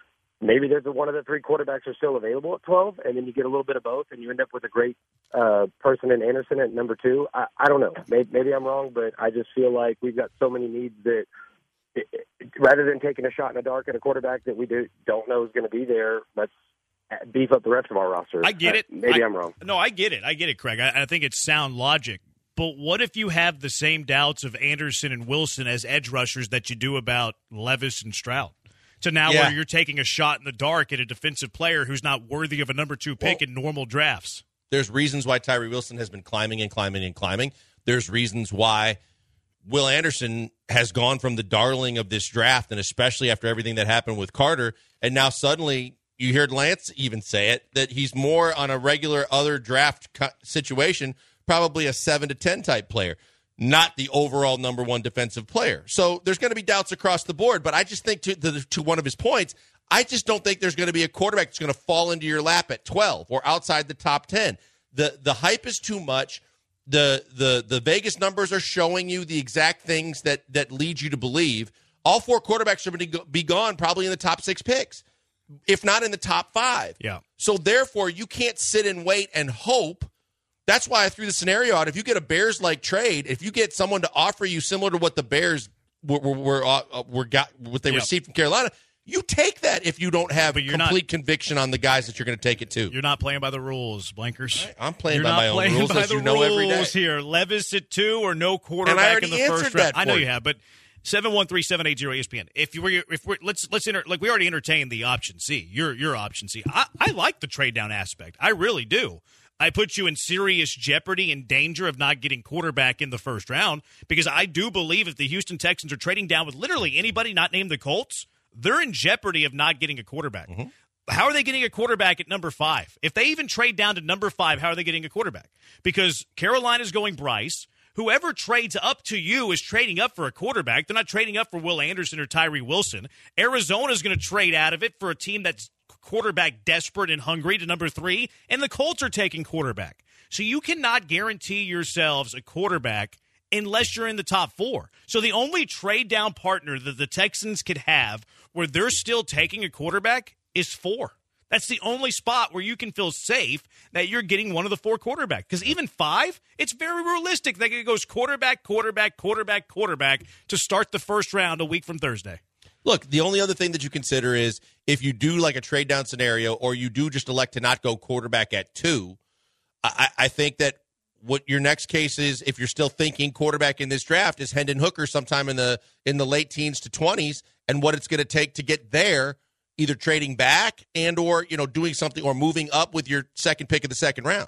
[SPEAKER 8] maybe there's a, one of the three quarterbacks are still available at twelve, and then you get a little bit of both, and you end up with a great uh, person in Anderson at number two. I, I don't know. Maybe, maybe I'm wrong, but I just feel like we've got so many needs that it, it, rather than taking a shot in the dark at a quarterback that we do, don't know is going to be there, let's beef up the rest of our roster.
[SPEAKER 2] I get it.
[SPEAKER 8] Uh, maybe
[SPEAKER 2] I,
[SPEAKER 8] I'm wrong.
[SPEAKER 2] No, I get it. I get it, Craig. I, I think it's sound logic. But what if you have the same doubts of Anderson and Wilson as edge rushers that you do about Levis and Stroud? So now
[SPEAKER 3] Yeah.
[SPEAKER 2] where you're taking a shot in the dark at a defensive player who's not worthy of a number two pick
[SPEAKER 3] Well,
[SPEAKER 2] in normal drafts.
[SPEAKER 3] There's reasons why Tyree Wilson has been climbing and climbing and climbing. There's reasons why Will Anderson has gone from the darling of this draft, and especially after everything that happened with Carter, and now suddenly you heard Lance even say it, that he's more on a regular other draft co- situation, probably a seven to ten type player, not the overall number one defensive player. So there's going to be doubts across the board, but I just think to, to, to one of his points, I just don't think there's going to be a quarterback that's going to fall into your lap at twelve or outside the top ten. The the hype is too much. The the the Vegas numbers are showing you the exact things that that lead you to believe all four quarterbacks are going to be gone probably in the top six picks, if not in the top five.
[SPEAKER 2] Yeah.
[SPEAKER 3] So therefore, you can't sit and wait and hope. That's why I threw the scenario out. If you get a Bears-like trade, if you get someone to offer you similar to what the Bears were were, were, uh, were got what they
[SPEAKER 2] Yep.
[SPEAKER 3] received from Carolina, you take that if you don't have
[SPEAKER 2] But you're
[SPEAKER 3] complete
[SPEAKER 2] not-
[SPEAKER 3] conviction on the guys that you're going to take it to.
[SPEAKER 2] You're not playing by the rules, Blankers.
[SPEAKER 3] I'm playing
[SPEAKER 2] You're
[SPEAKER 3] by
[SPEAKER 2] not
[SPEAKER 3] my own
[SPEAKER 2] playing
[SPEAKER 3] rules,
[SPEAKER 2] by
[SPEAKER 3] as
[SPEAKER 2] the
[SPEAKER 3] you know every day.
[SPEAKER 2] rules here. Levis at two or no
[SPEAKER 3] And I
[SPEAKER 2] quarterback
[SPEAKER 3] already
[SPEAKER 2] in the first
[SPEAKER 3] answered
[SPEAKER 2] round.
[SPEAKER 3] that
[SPEAKER 2] I know
[SPEAKER 3] for
[SPEAKER 2] you
[SPEAKER 3] you.
[SPEAKER 2] have, but seven one three seven eight zero E S P N. If you were, if we're let's let's enter like we already entertained the option C. Your your option C. I, I like the trade down aspect. I really do. I put you in serious jeopardy and danger of not getting quarterback in the first round because I do believe if the Houston Texans are trading down with literally anybody not named the Colts, they're in jeopardy of not getting a quarterback.
[SPEAKER 3] Mm-hmm.
[SPEAKER 2] How are they getting a quarterback at number five? If they even trade down to number five, how are they getting a quarterback? Because Carolina's going Bryce. Whoever trades up to you is trading up for a quarterback. They're not trading up for Will Anderson or Tyree Wilson. Arizona's going to trade out of it for a team that's quarterback desperate and hungry to number three, and the Colts are taking quarterback. So you cannot guarantee yourselves a quarterback unless you're in the top four. So the only trade down partner that the Texans could have where they're still taking a quarterback is four. That's the only spot where you can feel safe that you're getting one of the four quarterbacks. Because even five, it's very realistic that it goes quarterback, quarterback, quarterback, quarterback to start the first round a week from Thursday.
[SPEAKER 3] Look, the only other thing that you consider is if you do like a trade down scenario or you do just elect to not go quarterback at two, I, I think that what your next case is, if you're still thinking quarterback in this draft, is Hendon Hooker sometime in the in the late teens to twenties, and what it's going to take to get there, either trading back and or you know doing something or moving up with your second pick of the second round.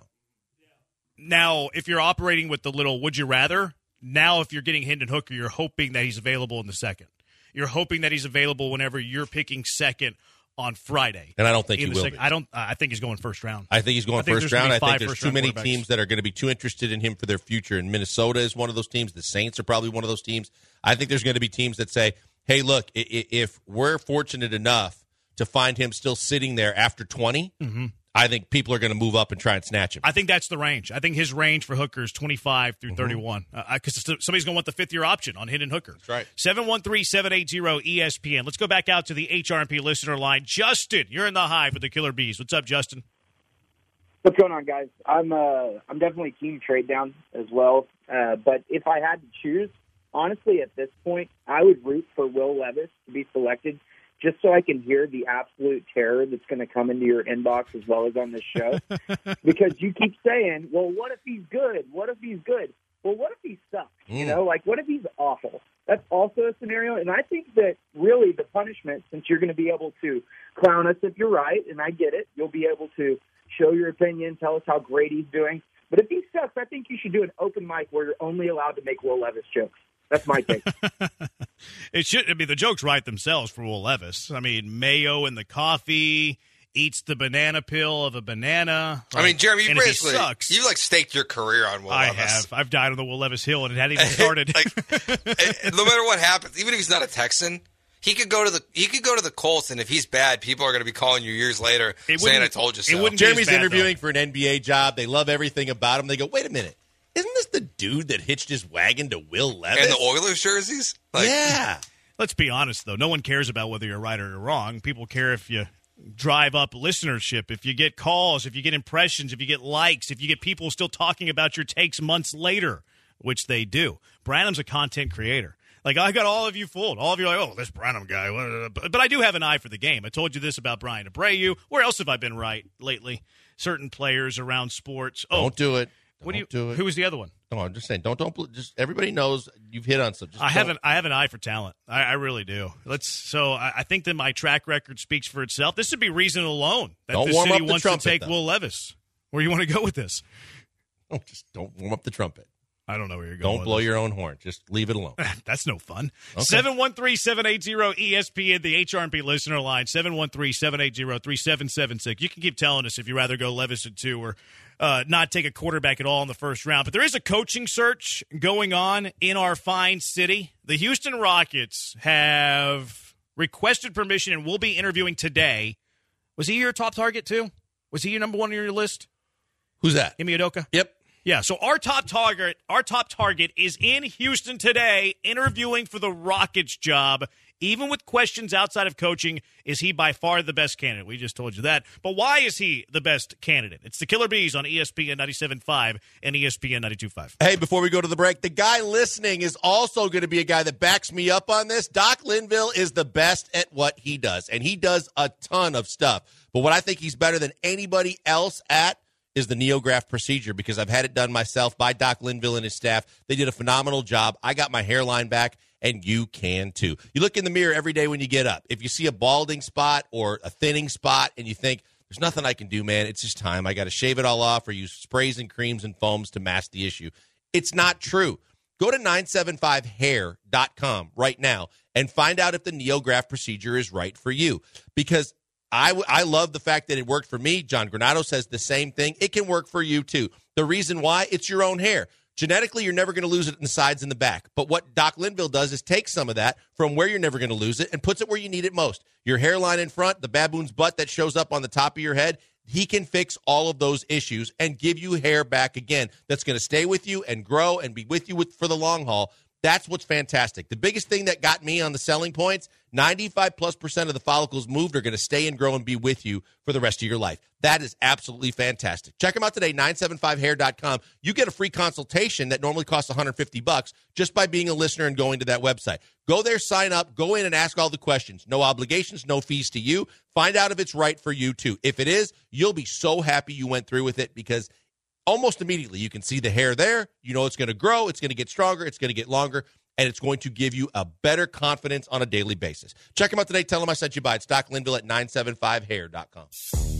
[SPEAKER 2] Now, if you're operating with the little would you rather, now if you're getting Hendon Hooker, you're hoping that he's available in the second. You're hoping that he's available whenever you're picking second on Friday.
[SPEAKER 3] And I don't think
[SPEAKER 2] In
[SPEAKER 3] he
[SPEAKER 2] the
[SPEAKER 3] will
[SPEAKER 2] second,
[SPEAKER 3] be.
[SPEAKER 2] I don't. I think he's going first round.
[SPEAKER 3] I think he's going
[SPEAKER 2] I think
[SPEAKER 3] first
[SPEAKER 2] there's gonna
[SPEAKER 3] round.
[SPEAKER 2] be
[SPEAKER 3] I
[SPEAKER 2] five
[SPEAKER 3] think there's
[SPEAKER 2] first
[SPEAKER 3] too
[SPEAKER 2] round
[SPEAKER 3] many
[SPEAKER 2] quarterbacks.
[SPEAKER 3] teams that are going to be too interested in him for their future. And Minnesota is one of those teams. The Saints are probably one of those teams. I think there's going to be teams that say, hey, look, i- i- if we're fortunate enough to find him still sitting there after twenty,
[SPEAKER 2] Mm-hmm.
[SPEAKER 3] I think people are going to move up and try and snatch him.
[SPEAKER 2] I think that's the range. I think his range for Hooker is twenty-five
[SPEAKER 3] Mm-hmm.
[SPEAKER 2] through thirty-one. Because uh, somebody's going to want the fifth-year option on Hendon Hooker. That's
[SPEAKER 3] right.
[SPEAKER 2] seven one three seven eight zero E S P N. Let's go back out to the H R and P listener line. Justin, you're in the hive with the Killer Bees. What's up, Justin?
[SPEAKER 9] What's going on, guys? I'm uh, I'm definitely team trade down as well. Uh, but if I had to choose, honestly, at this point, I would root for Will Levis to be selected, just so I can hear the absolute terror that's going to come into your inbox as well as on this show. Because you keep saying, well, what if he's good? What if he's good? Well, what if he sucks? You
[SPEAKER 3] Mm.
[SPEAKER 9] know, like, what if he's awful? That's also a scenario. And I think that really the punishment, since you're going to be able to clown us if you're right, and I get it, you'll be able to show your opinion, tell us how great he's doing. But if he sucks, I think you should do an open mic where you're only allowed to make Will Levis jokes. That's my take.
[SPEAKER 2] It should. I mean, the jokes write themselves for Will Levis. I mean, mayo in the coffee, eats the banana peel of a banana.
[SPEAKER 4] I mean, Jeremy, you
[SPEAKER 2] and if he
[SPEAKER 4] basically
[SPEAKER 2] sucks,
[SPEAKER 4] you like staked your career on Will
[SPEAKER 2] I
[SPEAKER 4] Levis.
[SPEAKER 2] have. I've died on the Will Levis hill, and it hadn't even started.
[SPEAKER 4] Like, eh, no matter what happens, even if he's not a Texan, he could go to the he could go to the Colts, and if he's bad, people are going to be calling you years later
[SPEAKER 2] It
[SPEAKER 4] saying,
[SPEAKER 2] wouldn't-
[SPEAKER 4] "I told you
[SPEAKER 2] it
[SPEAKER 4] so."
[SPEAKER 2] wouldn't be as
[SPEAKER 3] Jeremy's
[SPEAKER 2] bad,
[SPEAKER 3] interviewing
[SPEAKER 2] though.
[SPEAKER 3] for an N B A job. They love everything about him. They go, wait a minute. Isn't this the dude that hitched his wagon to Will Levis?
[SPEAKER 4] And the Oilers jerseys, like,
[SPEAKER 3] yeah.
[SPEAKER 2] Let's be honest, though. No one cares about whether you're right or you're wrong. People care if you drive up listenership, if you get calls, if you get impressions, if you get likes, if you get people still talking about your takes months later, which they do. Branham's a content creator. Like, I got all of you fooled. All of you are like, oh, this Branham guy. But, but I do have an eye for the game. I told you this about Brian Abreu. Where else have I been right lately? Certain players around sports. Oh,
[SPEAKER 3] don't do it. Don't
[SPEAKER 2] what do you
[SPEAKER 3] do it.
[SPEAKER 2] Who was the other one?
[SPEAKER 3] No, I'm just saying. Don't don't just. Everybody knows you've hit on some. Just
[SPEAKER 2] I
[SPEAKER 3] don't.
[SPEAKER 2] have an I have an eye for talent. I, I really do. Let's. So I, I think that my track record speaks for itself. This would be reason alone that
[SPEAKER 3] Don't
[SPEAKER 2] the
[SPEAKER 3] warm
[SPEAKER 2] city
[SPEAKER 3] up the
[SPEAKER 2] wants
[SPEAKER 3] trumpet,
[SPEAKER 2] to take
[SPEAKER 3] though.
[SPEAKER 2] Will Levis. Where you want to go with this?
[SPEAKER 3] Don't just don't warm up the trumpet.
[SPEAKER 2] I don't know where you're going.
[SPEAKER 3] Don't blow
[SPEAKER 2] with
[SPEAKER 3] your own horn. Just leave it alone.
[SPEAKER 2] That's no fun.
[SPEAKER 3] Okay.
[SPEAKER 2] seven one three, seven eight zero, E S P N, the H R and P listener line, seven one three, seven eight zero, three seven seven six. You can keep telling us if you'd rather go Levis at two or uh, not take a quarterback at all in the first round. But there is a coaching search going on in our fine city. The Houston Rockets have requested permission and will be interviewing today. Was he your top target too? Was he your number one on your list?
[SPEAKER 3] Who's that?
[SPEAKER 2] Ime Udoka?
[SPEAKER 3] Yep.
[SPEAKER 2] Yeah, so our top target, our top target is in Houston today, interviewing for the Rockets job. Even with questions outside of coaching, is he by far the best candidate? We just told you that. But why is he the best candidate? It's the Killer Bees on E S P N ninety-seven point five and E S P N ninety-two point five.
[SPEAKER 3] Hey, before we go to the break, the guy listening is also going to be a guy that backs me up on this. Doc Linville is the best at what he does, and he does a ton of stuff. But what I think he's better than anybody else at is the NeoGraft procedure, because I've had it done myself by Doc Linville and his staff. They did a phenomenal job. I got my hairline back, and you can too. You look in the mirror every day when you get up. If you see a balding spot or a thinning spot and you think, there's nothing I can do, man, it's just time. I got to shave it all off or use sprays and creams and foams to mask the issue. It's not true. Go to nine seven five hair dot com right now and find out if the NeoGraft procedure is right for you, because I, w- I love the fact that it worked for me. John Granado says the same thing. It can work for you, too. The reason why? It's your own hair. Genetically, you're never going to lose it in the sides and the back. But what Doc Linville does is take some of that from where you're never going to lose it and puts it where you need it most. Your hairline in front, the baboon's butt that shows up on the top of your head, he can fix all of those issues and give you hair back again that's going to stay with you and grow and be with you with, for the long haul. That's what's fantastic. The biggest thing that got me on the selling points, ninety-five plus percent of the follicles moved are going to stay and grow and be with you for the rest of your life. That is absolutely fantastic. Check them out today, nine seven five hair dot com. You get a free consultation that normally costs one hundred fifty bucks just by being a listener and going to that website. Go there, sign up, go in and ask all the questions. No obligations, no fees to you. Find out if it's right for you too. If it is, you'll be so happy you went through with it, because almost immediately you can see the hair there. You know it's going to grow, it's going to get stronger, it's going to get longer, and it's going to give you a better confidence on a daily basis. Check them out today. Tell them I sent you by. It's Doc Linville at nine seven five hair dot com.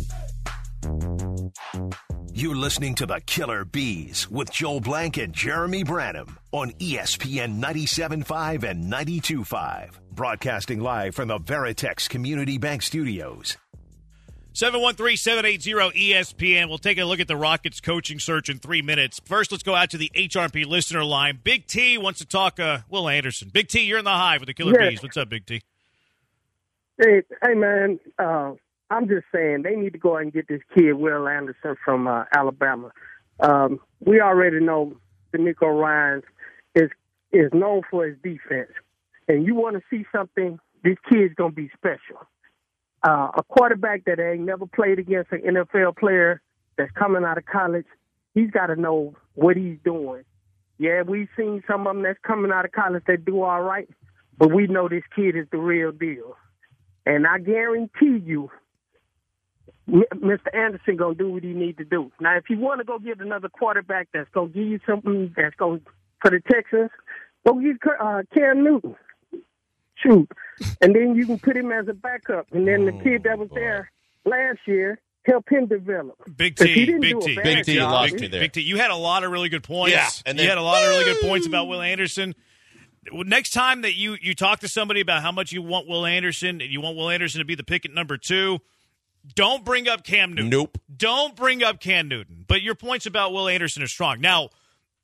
[SPEAKER 1] You're listening to the Killer Bees with Joel Blank and Jeremy Branham on E S P N ninety-seven point five and ninety-two point five. Broadcasting live from the Veritex Community Bank Studios.
[SPEAKER 2] seven one three, seven eight zero, E S P N. We'll take a look at the Rockets coaching search in three minutes. First, let's go out to the H R and P listener line. Big T wants to talk uh, Will Anderson. Big T, you're in the hive with the Killer
[SPEAKER 10] Yeah.
[SPEAKER 2] Bees. What's up, Big T?
[SPEAKER 10] Hey, hey man, uh, I'm just saying they need to go ahead and get this kid, Will Anderson, from uh, Alabama. Um, we already know D'Amico Ryans is is known for his defense. And you want to see something, this kid's going to be special. Uh, a quarterback that ain't never played against an N F L player that's coming out of college, he's got to know what he's doing. Yeah, we've seen some of them that's coming out of college that do all right, but we know this kid is the real deal. And I guarantee you, Mister Anderson going to do what he need to do. Now, if you want to go get another quarterback that's going to give you something that's going for the Texans, go get uh, Cam Newton. Shoot. And then you can put him as a backup. And then the
[SPEAKER 3] Oh,
[SPEAKER 10] kid that was
[SPEAKER 3] boy.
[SPEAKER 10] there last year, help him develop.
[SPEAKER 2] Big
[SPEAKER 10] 'Cause
[SPEAKER 2] T,
[SPEAKER 10] he didn't
[SPEAKER 2] Big
[SPEAKER 10] do a
[SPEAKER 2] T,
[SPEAKER 10] bad
[SPEAKER 3] Big T, you
[SPEAKER 10] job.
[SPEAKER 3] lost
[SPEAKER 2] Big,
[SPEAKER 3] me there.
[SPEAKER 2] Big T, you had a lot of really good points.
[SPEAKER 3] Yeah, and then-
[SPEAKER 2] you had a lot of really good points about Will Anderson. Next time that you, you talk to somebody about how much you want Will Anderson, and you want Will Anderson to be the pick at number two, don't bring up Cam Newton.
[SPEAKER 3] Nope.
[SPEAKER 2] Don't bring up Cam Newton. But your points about Will Anderson are strong. Now,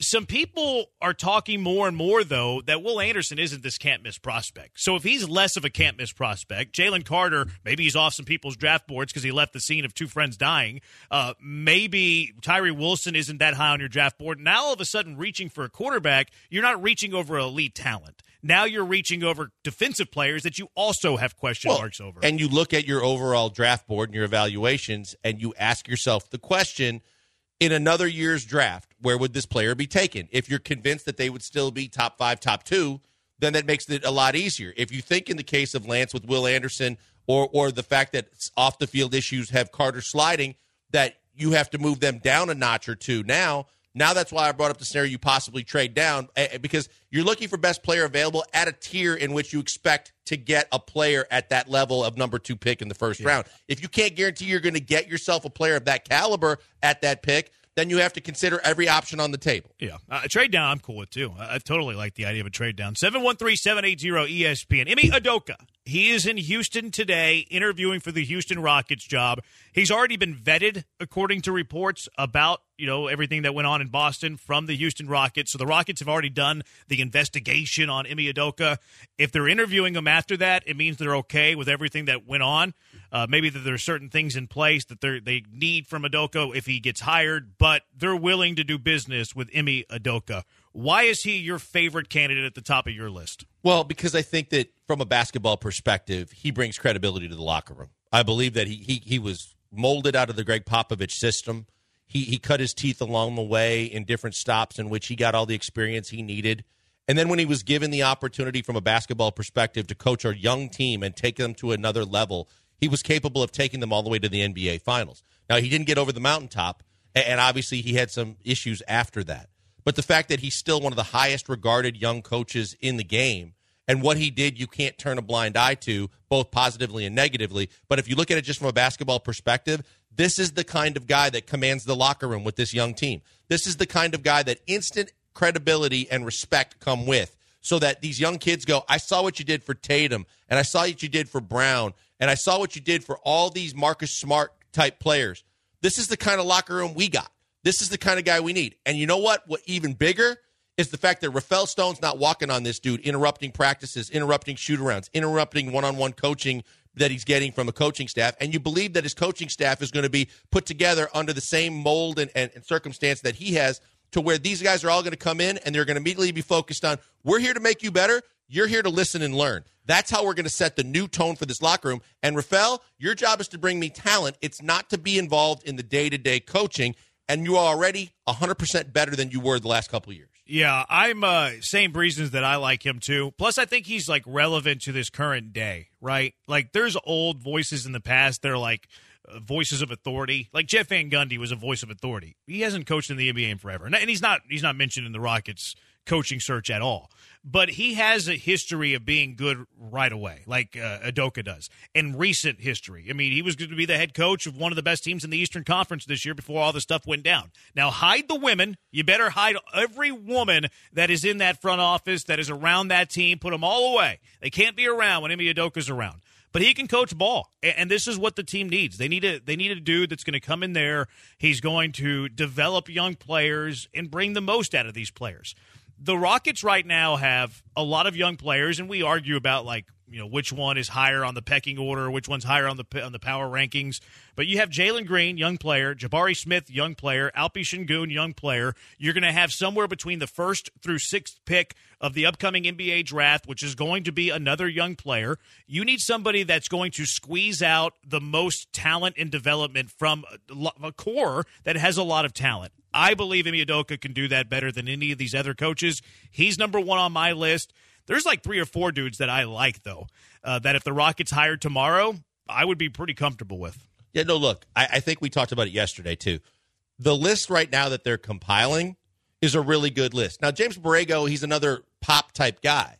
[SPEAKER 2] Some people are talking more and more, though, that Will Anderson isn't this can't-miss prospect. So if he's less of a can't-miss prospect, Jalen Carter, maybe he's off some people's draft boards because he left the scene of two friends dying. Uh, maybe Tyree Wilson isn't that high on your draft board. Now, all of a sudden, reaching for a quarterback, you're not reaching over elite talent. Now you're reaching over defensive players that you also have question
[SPEAKER 3] well,
[SPEAKER 2] marks over.
[SPEAKER 3] And you look at your overall draft board and your evaluations, and you ask yourself the question, in another year's draft, where would this player be taken? If you're convinced that they would still be top five, top two, then that makes it a lot easier. If you think in the case of Lance with Will Anderson or or the fact that off-the-field issues have Carter sliding, that you have to move them down a notch or two now, now that's why I brought up the scenario you possibly trade down, because you're looking for best player available at a tier in which you expect to get a player at that level of number two pick in the first yeah. round. If you can't guarantee you're going to get yourself a player of that caliber at that pick, then you have to consider every option on the table.
[SPEAKER 2] Yeah. Uh, a trade down, I'm cool with, too. I, I totally like the idea of a trade down. seven one three, seven eight zero, E S P N. Ime Udoka. He is in Houston today interviewing for the Houston Rockets job. He's already been vetted, according to reports, about, you know, everything that went on in Boston from the Houston Rockets. So the Rockets have already done the investigation on Ime Udoka. If they're interviewing him after that, it means they're okay with everything that went on. Uh, maybe that there are certain things in place that they they need from Udoka if he gets hired, but they're willing to do business with Ime Udoka. Why is he your favorite candidate at the top of your list?
[SPEAKER 3] Well, because I think that from a basketball perspective, he brings credibility to the locker room. I believe that he he, he was molded out of the Greg Popovich system. He he cut his teeth along the way in different stops in which he got all the experience he needed. And then when he was given the opportunity from a basketball perspective to coach a young team and take them to another level, he was capable of taking them all the way to the N B A Finals. Now, he didn't get over the mountaintop, and obviously he had some issues after that. But the fact that he's still one of the highest regarded young coaches in the game, and what he did, you can't turn a blind eye to, both positively and negatively. But if you look at it just from a basketball perspective, this is the kind of guy that commands the locker room with this young team. This is the kind of guy that instant credibility and respect come with, so that these young kids go, I saw what you did for Tatum, and I saw what you did for Brown, and I saw what you did for all these Marcus Smart-type players. This is the kind of locker room we got. This is the kind of guy we need. And you know what? What even bigger is the fact that Rafael Stone's not walking on this dude, interrupting practices, interrupting shoot-arounds, interrupting one-on-one coaching that he's getting from a coaching staff. And you believe that his coaching staff is going to be put together under the same mold and, and, and circumstance that he has, to where these guys are all going to come in and they're going to immediately be focused on, we're here to make you better. You're here to listen and learn. That's how we're going to set the new tone for this locker room. And Rafael, your job is to bring me talent. It's not to be involved in the day-to-day coaching. And you are already one hundred percent better than you were the last couple of years.
[SPEAKER 2] Yeah, I'm uh, same reasons that I like him too. Plus, I think he's like relevant to this current day, right? Like, there's old voices in the past. They're like uh, voices of authority. Like Jeff Van Gundy was a voice of authority. He hasn't coached in the N B A in forever, and he's not he's not mentioned in the Rockets coaching search at all. But he has a history of being good right away, like uh, Udoka does, in recent history. I mean, he was going to be the head coach of one of the best teams in the Eastern Conference this year before all the stuff went down. Now, hide the women. You better hide every woman that is in that front office, that is around that team. Put them all away. They can't be around when Ime Udoka's around. But he can coach ball, and this is what the team needs. They need a they need a dude that's going to come in there. He's going to develop young players and bring the most out of these players. The Rockets right now have a lot of young players, and we argue about, like, you know, which one is higher on the pecking order, which one's higher on the on the power rankings. But you have Jalen Green, young player, Jabari Smith, young player, Alpi Şengün, young player. You're going to have somewhere between the first through sixth pick of the upcoming N B A draft, which is going to be another young player. You need somebody that's going to squeeze out the most talent and development from a core that has a lot of talent. I believe Ime Udoka can do that better than any of these other coaches. He's number one on my list. There's like three or four dudes that I like, though, uh, that if the Rockets hired tomorrow, I would be pretty comfortable with.
[SPEAKER 3] Yeah, no, look, I, I think we talked about it yesterday, too. The list right now that they're compiling is a really good list. Now, James Borrego, he's another pop-type guy.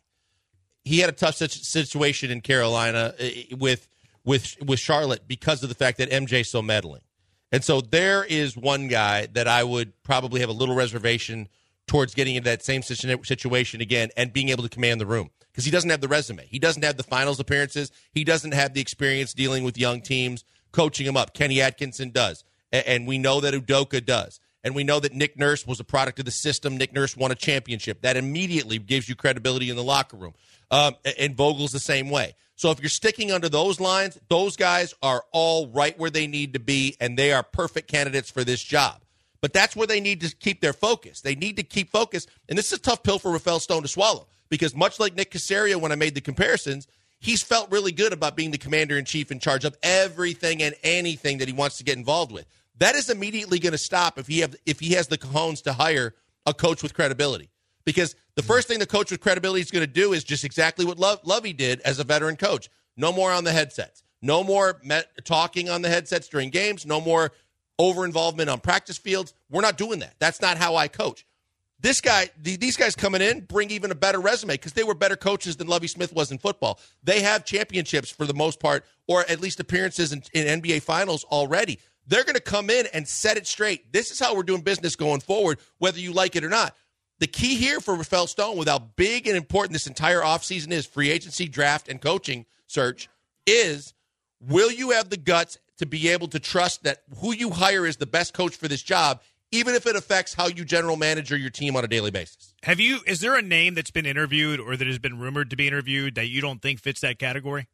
[SPEAKER 3] He had a tough situation in Carolina with with with Charlotte because of the fact that M J's so meddling. And so there is one guy that I would probably have a little reservation towards getting into that same situation again and being able to command the room, because he doesn't have the resume. He doesn't have the finals appearances. He doesn't have the experience dealing with young teams, coaching them up. Kenny Atkinson does, and we know that Udoka does. and we know that Nick Nurse was a product of the system. Nick Nurse won a championship. That immediately gives you credibility in the locker room. Um, and Vogel's the same way. So if you're sticking under those lines, those guys are all right where they need to be, and they are perfect candidates for this job. But that's where they need to keep their focus. They need to keep focus, and this is a tough pill for Rafael Stone to swallow, because much like Nick Caserio, when I made the comparisons, he's felt really good about being the commander-in-chief in charge of everything and anything that he wants to get involved with. That is immediately going to stop if he have if he has the cojones to hire a coach with credibility. Because the first thing the coach with credibility is going to do is just exactly what Love, Lovey did as a veteran coach. No more on the headsets. No more met, talking on the headsets during games. No more over-involvement on practice fields. We're not doing that. That's not how I coach. This guy, these guys coming in bring even a better resume because they were better coaches than Lovie Smith was in football. They have championships for the most part, or at least appearances in, in N B A Finals already. They're going to come in and set it straight. This is how we're doing business going forward, whether you like it or not. The key here for Rafael Stone, with how big and important this entire offseason is, free agency, draft, and coaching search, is will you have the guts to be able to trust that who you hire is the best coach for this job, even if it affects how you general manager your team on a daily basis?
[SPEAKER 2] Have you? Is there a name that's been interviewed or that has been rumored to be interviewed that you don't think fits that category?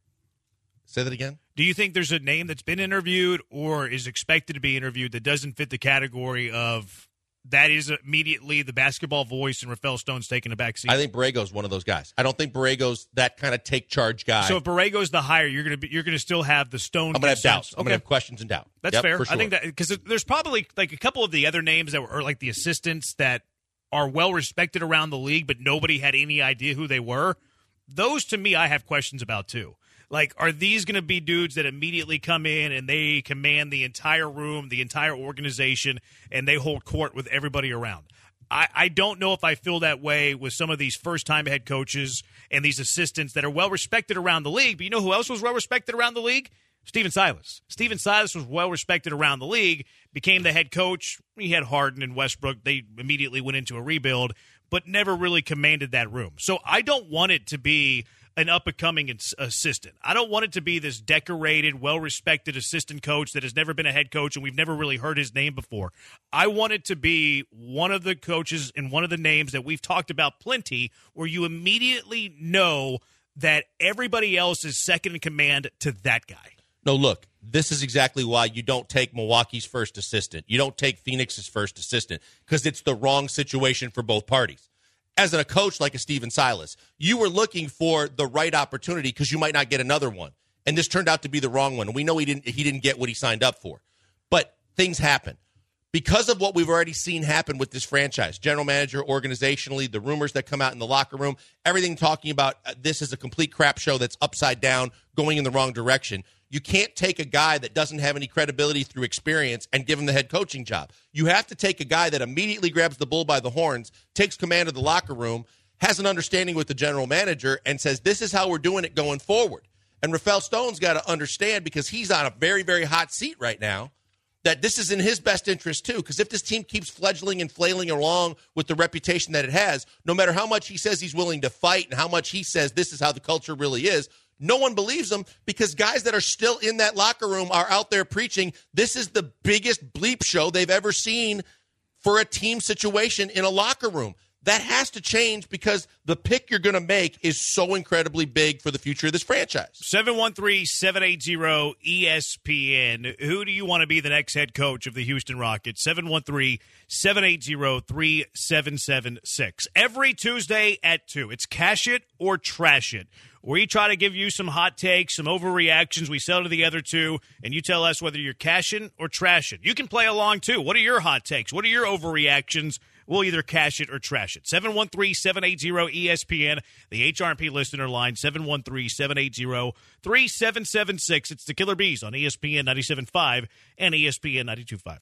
[SPEAKER 3] Say that again?
[SPEAKER 2] Do you think there's a name that's been interviewed or is expected to be interviewed that doesn't fit the category of that is immediately the basketball voice and Rafael Stone's taking a back seat?
[SPEAKER 3] I think Borrego's one of those guys. I don't think Borrego's that kind of take charge guy.
[SPEAKER 2] So if Borrego's the hire, you're going to be you're going to still have the Stone.
[SPEAKER 3] I'm going to have doubts.
[SPEAKER 2] Okay.
[SPEAKER 3] I'm going to have questions and doubt.
[SPEAKER 2] That's
[SPEAKER 3] yep,
[SPEAKER 2] fair.
[SPEAKER 3] For sure.
[SPEAKER 2] I think that because there's probably like a couple of the other names that were are like the assistants that are well respected around the league, but nobody had any idea who they were. Those to me, I have questions about too. Like, are these going to be dudes that immediately come in and they command the entire room, the entire organization, and they hold court with everybody around? I, I don't know if I feel that way with some of these first-time head coaches and these assistants that are well-respected around the league. But you know who else was well-respected around the league? Stephen Silas. Stephen Silas was well-respected around the league, became the head coach. He had Harden and Westbrook. They immediately went into a rebuild, but never really commanded that room. So I don't want it to be an up-and-coming assistant. I don't want it to be this decorated, well-respected assistant coach that has never been a head coach and we've never really heard his name before. I want it to be one of the coaches and one of the names that we've talked about plenty where you immediately know that everybody else is second in command to that guy.
[SPEAKER 3] No, look, this is exactly why you don't take Milwaukee's first assistant. You don't take Phoenix's first assistant because it's the wrong situation for both parties. As a coach like a Stephen Silas, you were looking for the right opportunity because you might not get another one. And this turned out to be the wrong one. And we know he didn't he didn't get what he signed up for. But things happen. Because of what we've already seen happen with this franchise, general manager, organizationally, the rumors that come out in the locker room, everything talking about uh, this is a complete crap show that's upside down, going in the wrong direction. You can't take a guy that doesn't have any credibility through experience and give him the head coaching job. You have to take a guy that immediately grabs the bull by the horns, takes command of the locker room, has an understanding with the general manager, and says, this is how we're doing it going forward. And Rafael Stone's got to understand, because he's on a very, very hot seat right now, that this is in his best interest too. Because if this team keeps fledgling and flailing along with the reputation that it has, no matter how much he says he's willing to fight and how much he says this is how the culture really is, no one believes him, because guys that are still in that locker room are out there preaching this is the biggest bleep show they've ever seen for a team situation in a locker room. That has to change because the pick you're going to make is so incredibly big for the future of this franchise.
[SPEAKER 2] seven one three, seven eight zero, E S P N. Who do you want to be the next head coach of the Houston Rockets? seven one three, seven eight zero, three seven seven six. Every Tuesday at two. It's Cash It or Trash It. We try to give you some hot takes, some overreactions. We sell to the other two, and you tell us whether you're cashing or trashing. You can play along, too. What are your hot takes? What are your overreactions? We'll either cash it or trash it. seven one three, seven eight zero, E S P N, the H R P listener line, seven one three, seven eight zero, three seven seven six. It's the Killer Bees on E S P N ninety-seven point five and E S P N ninety-two point five.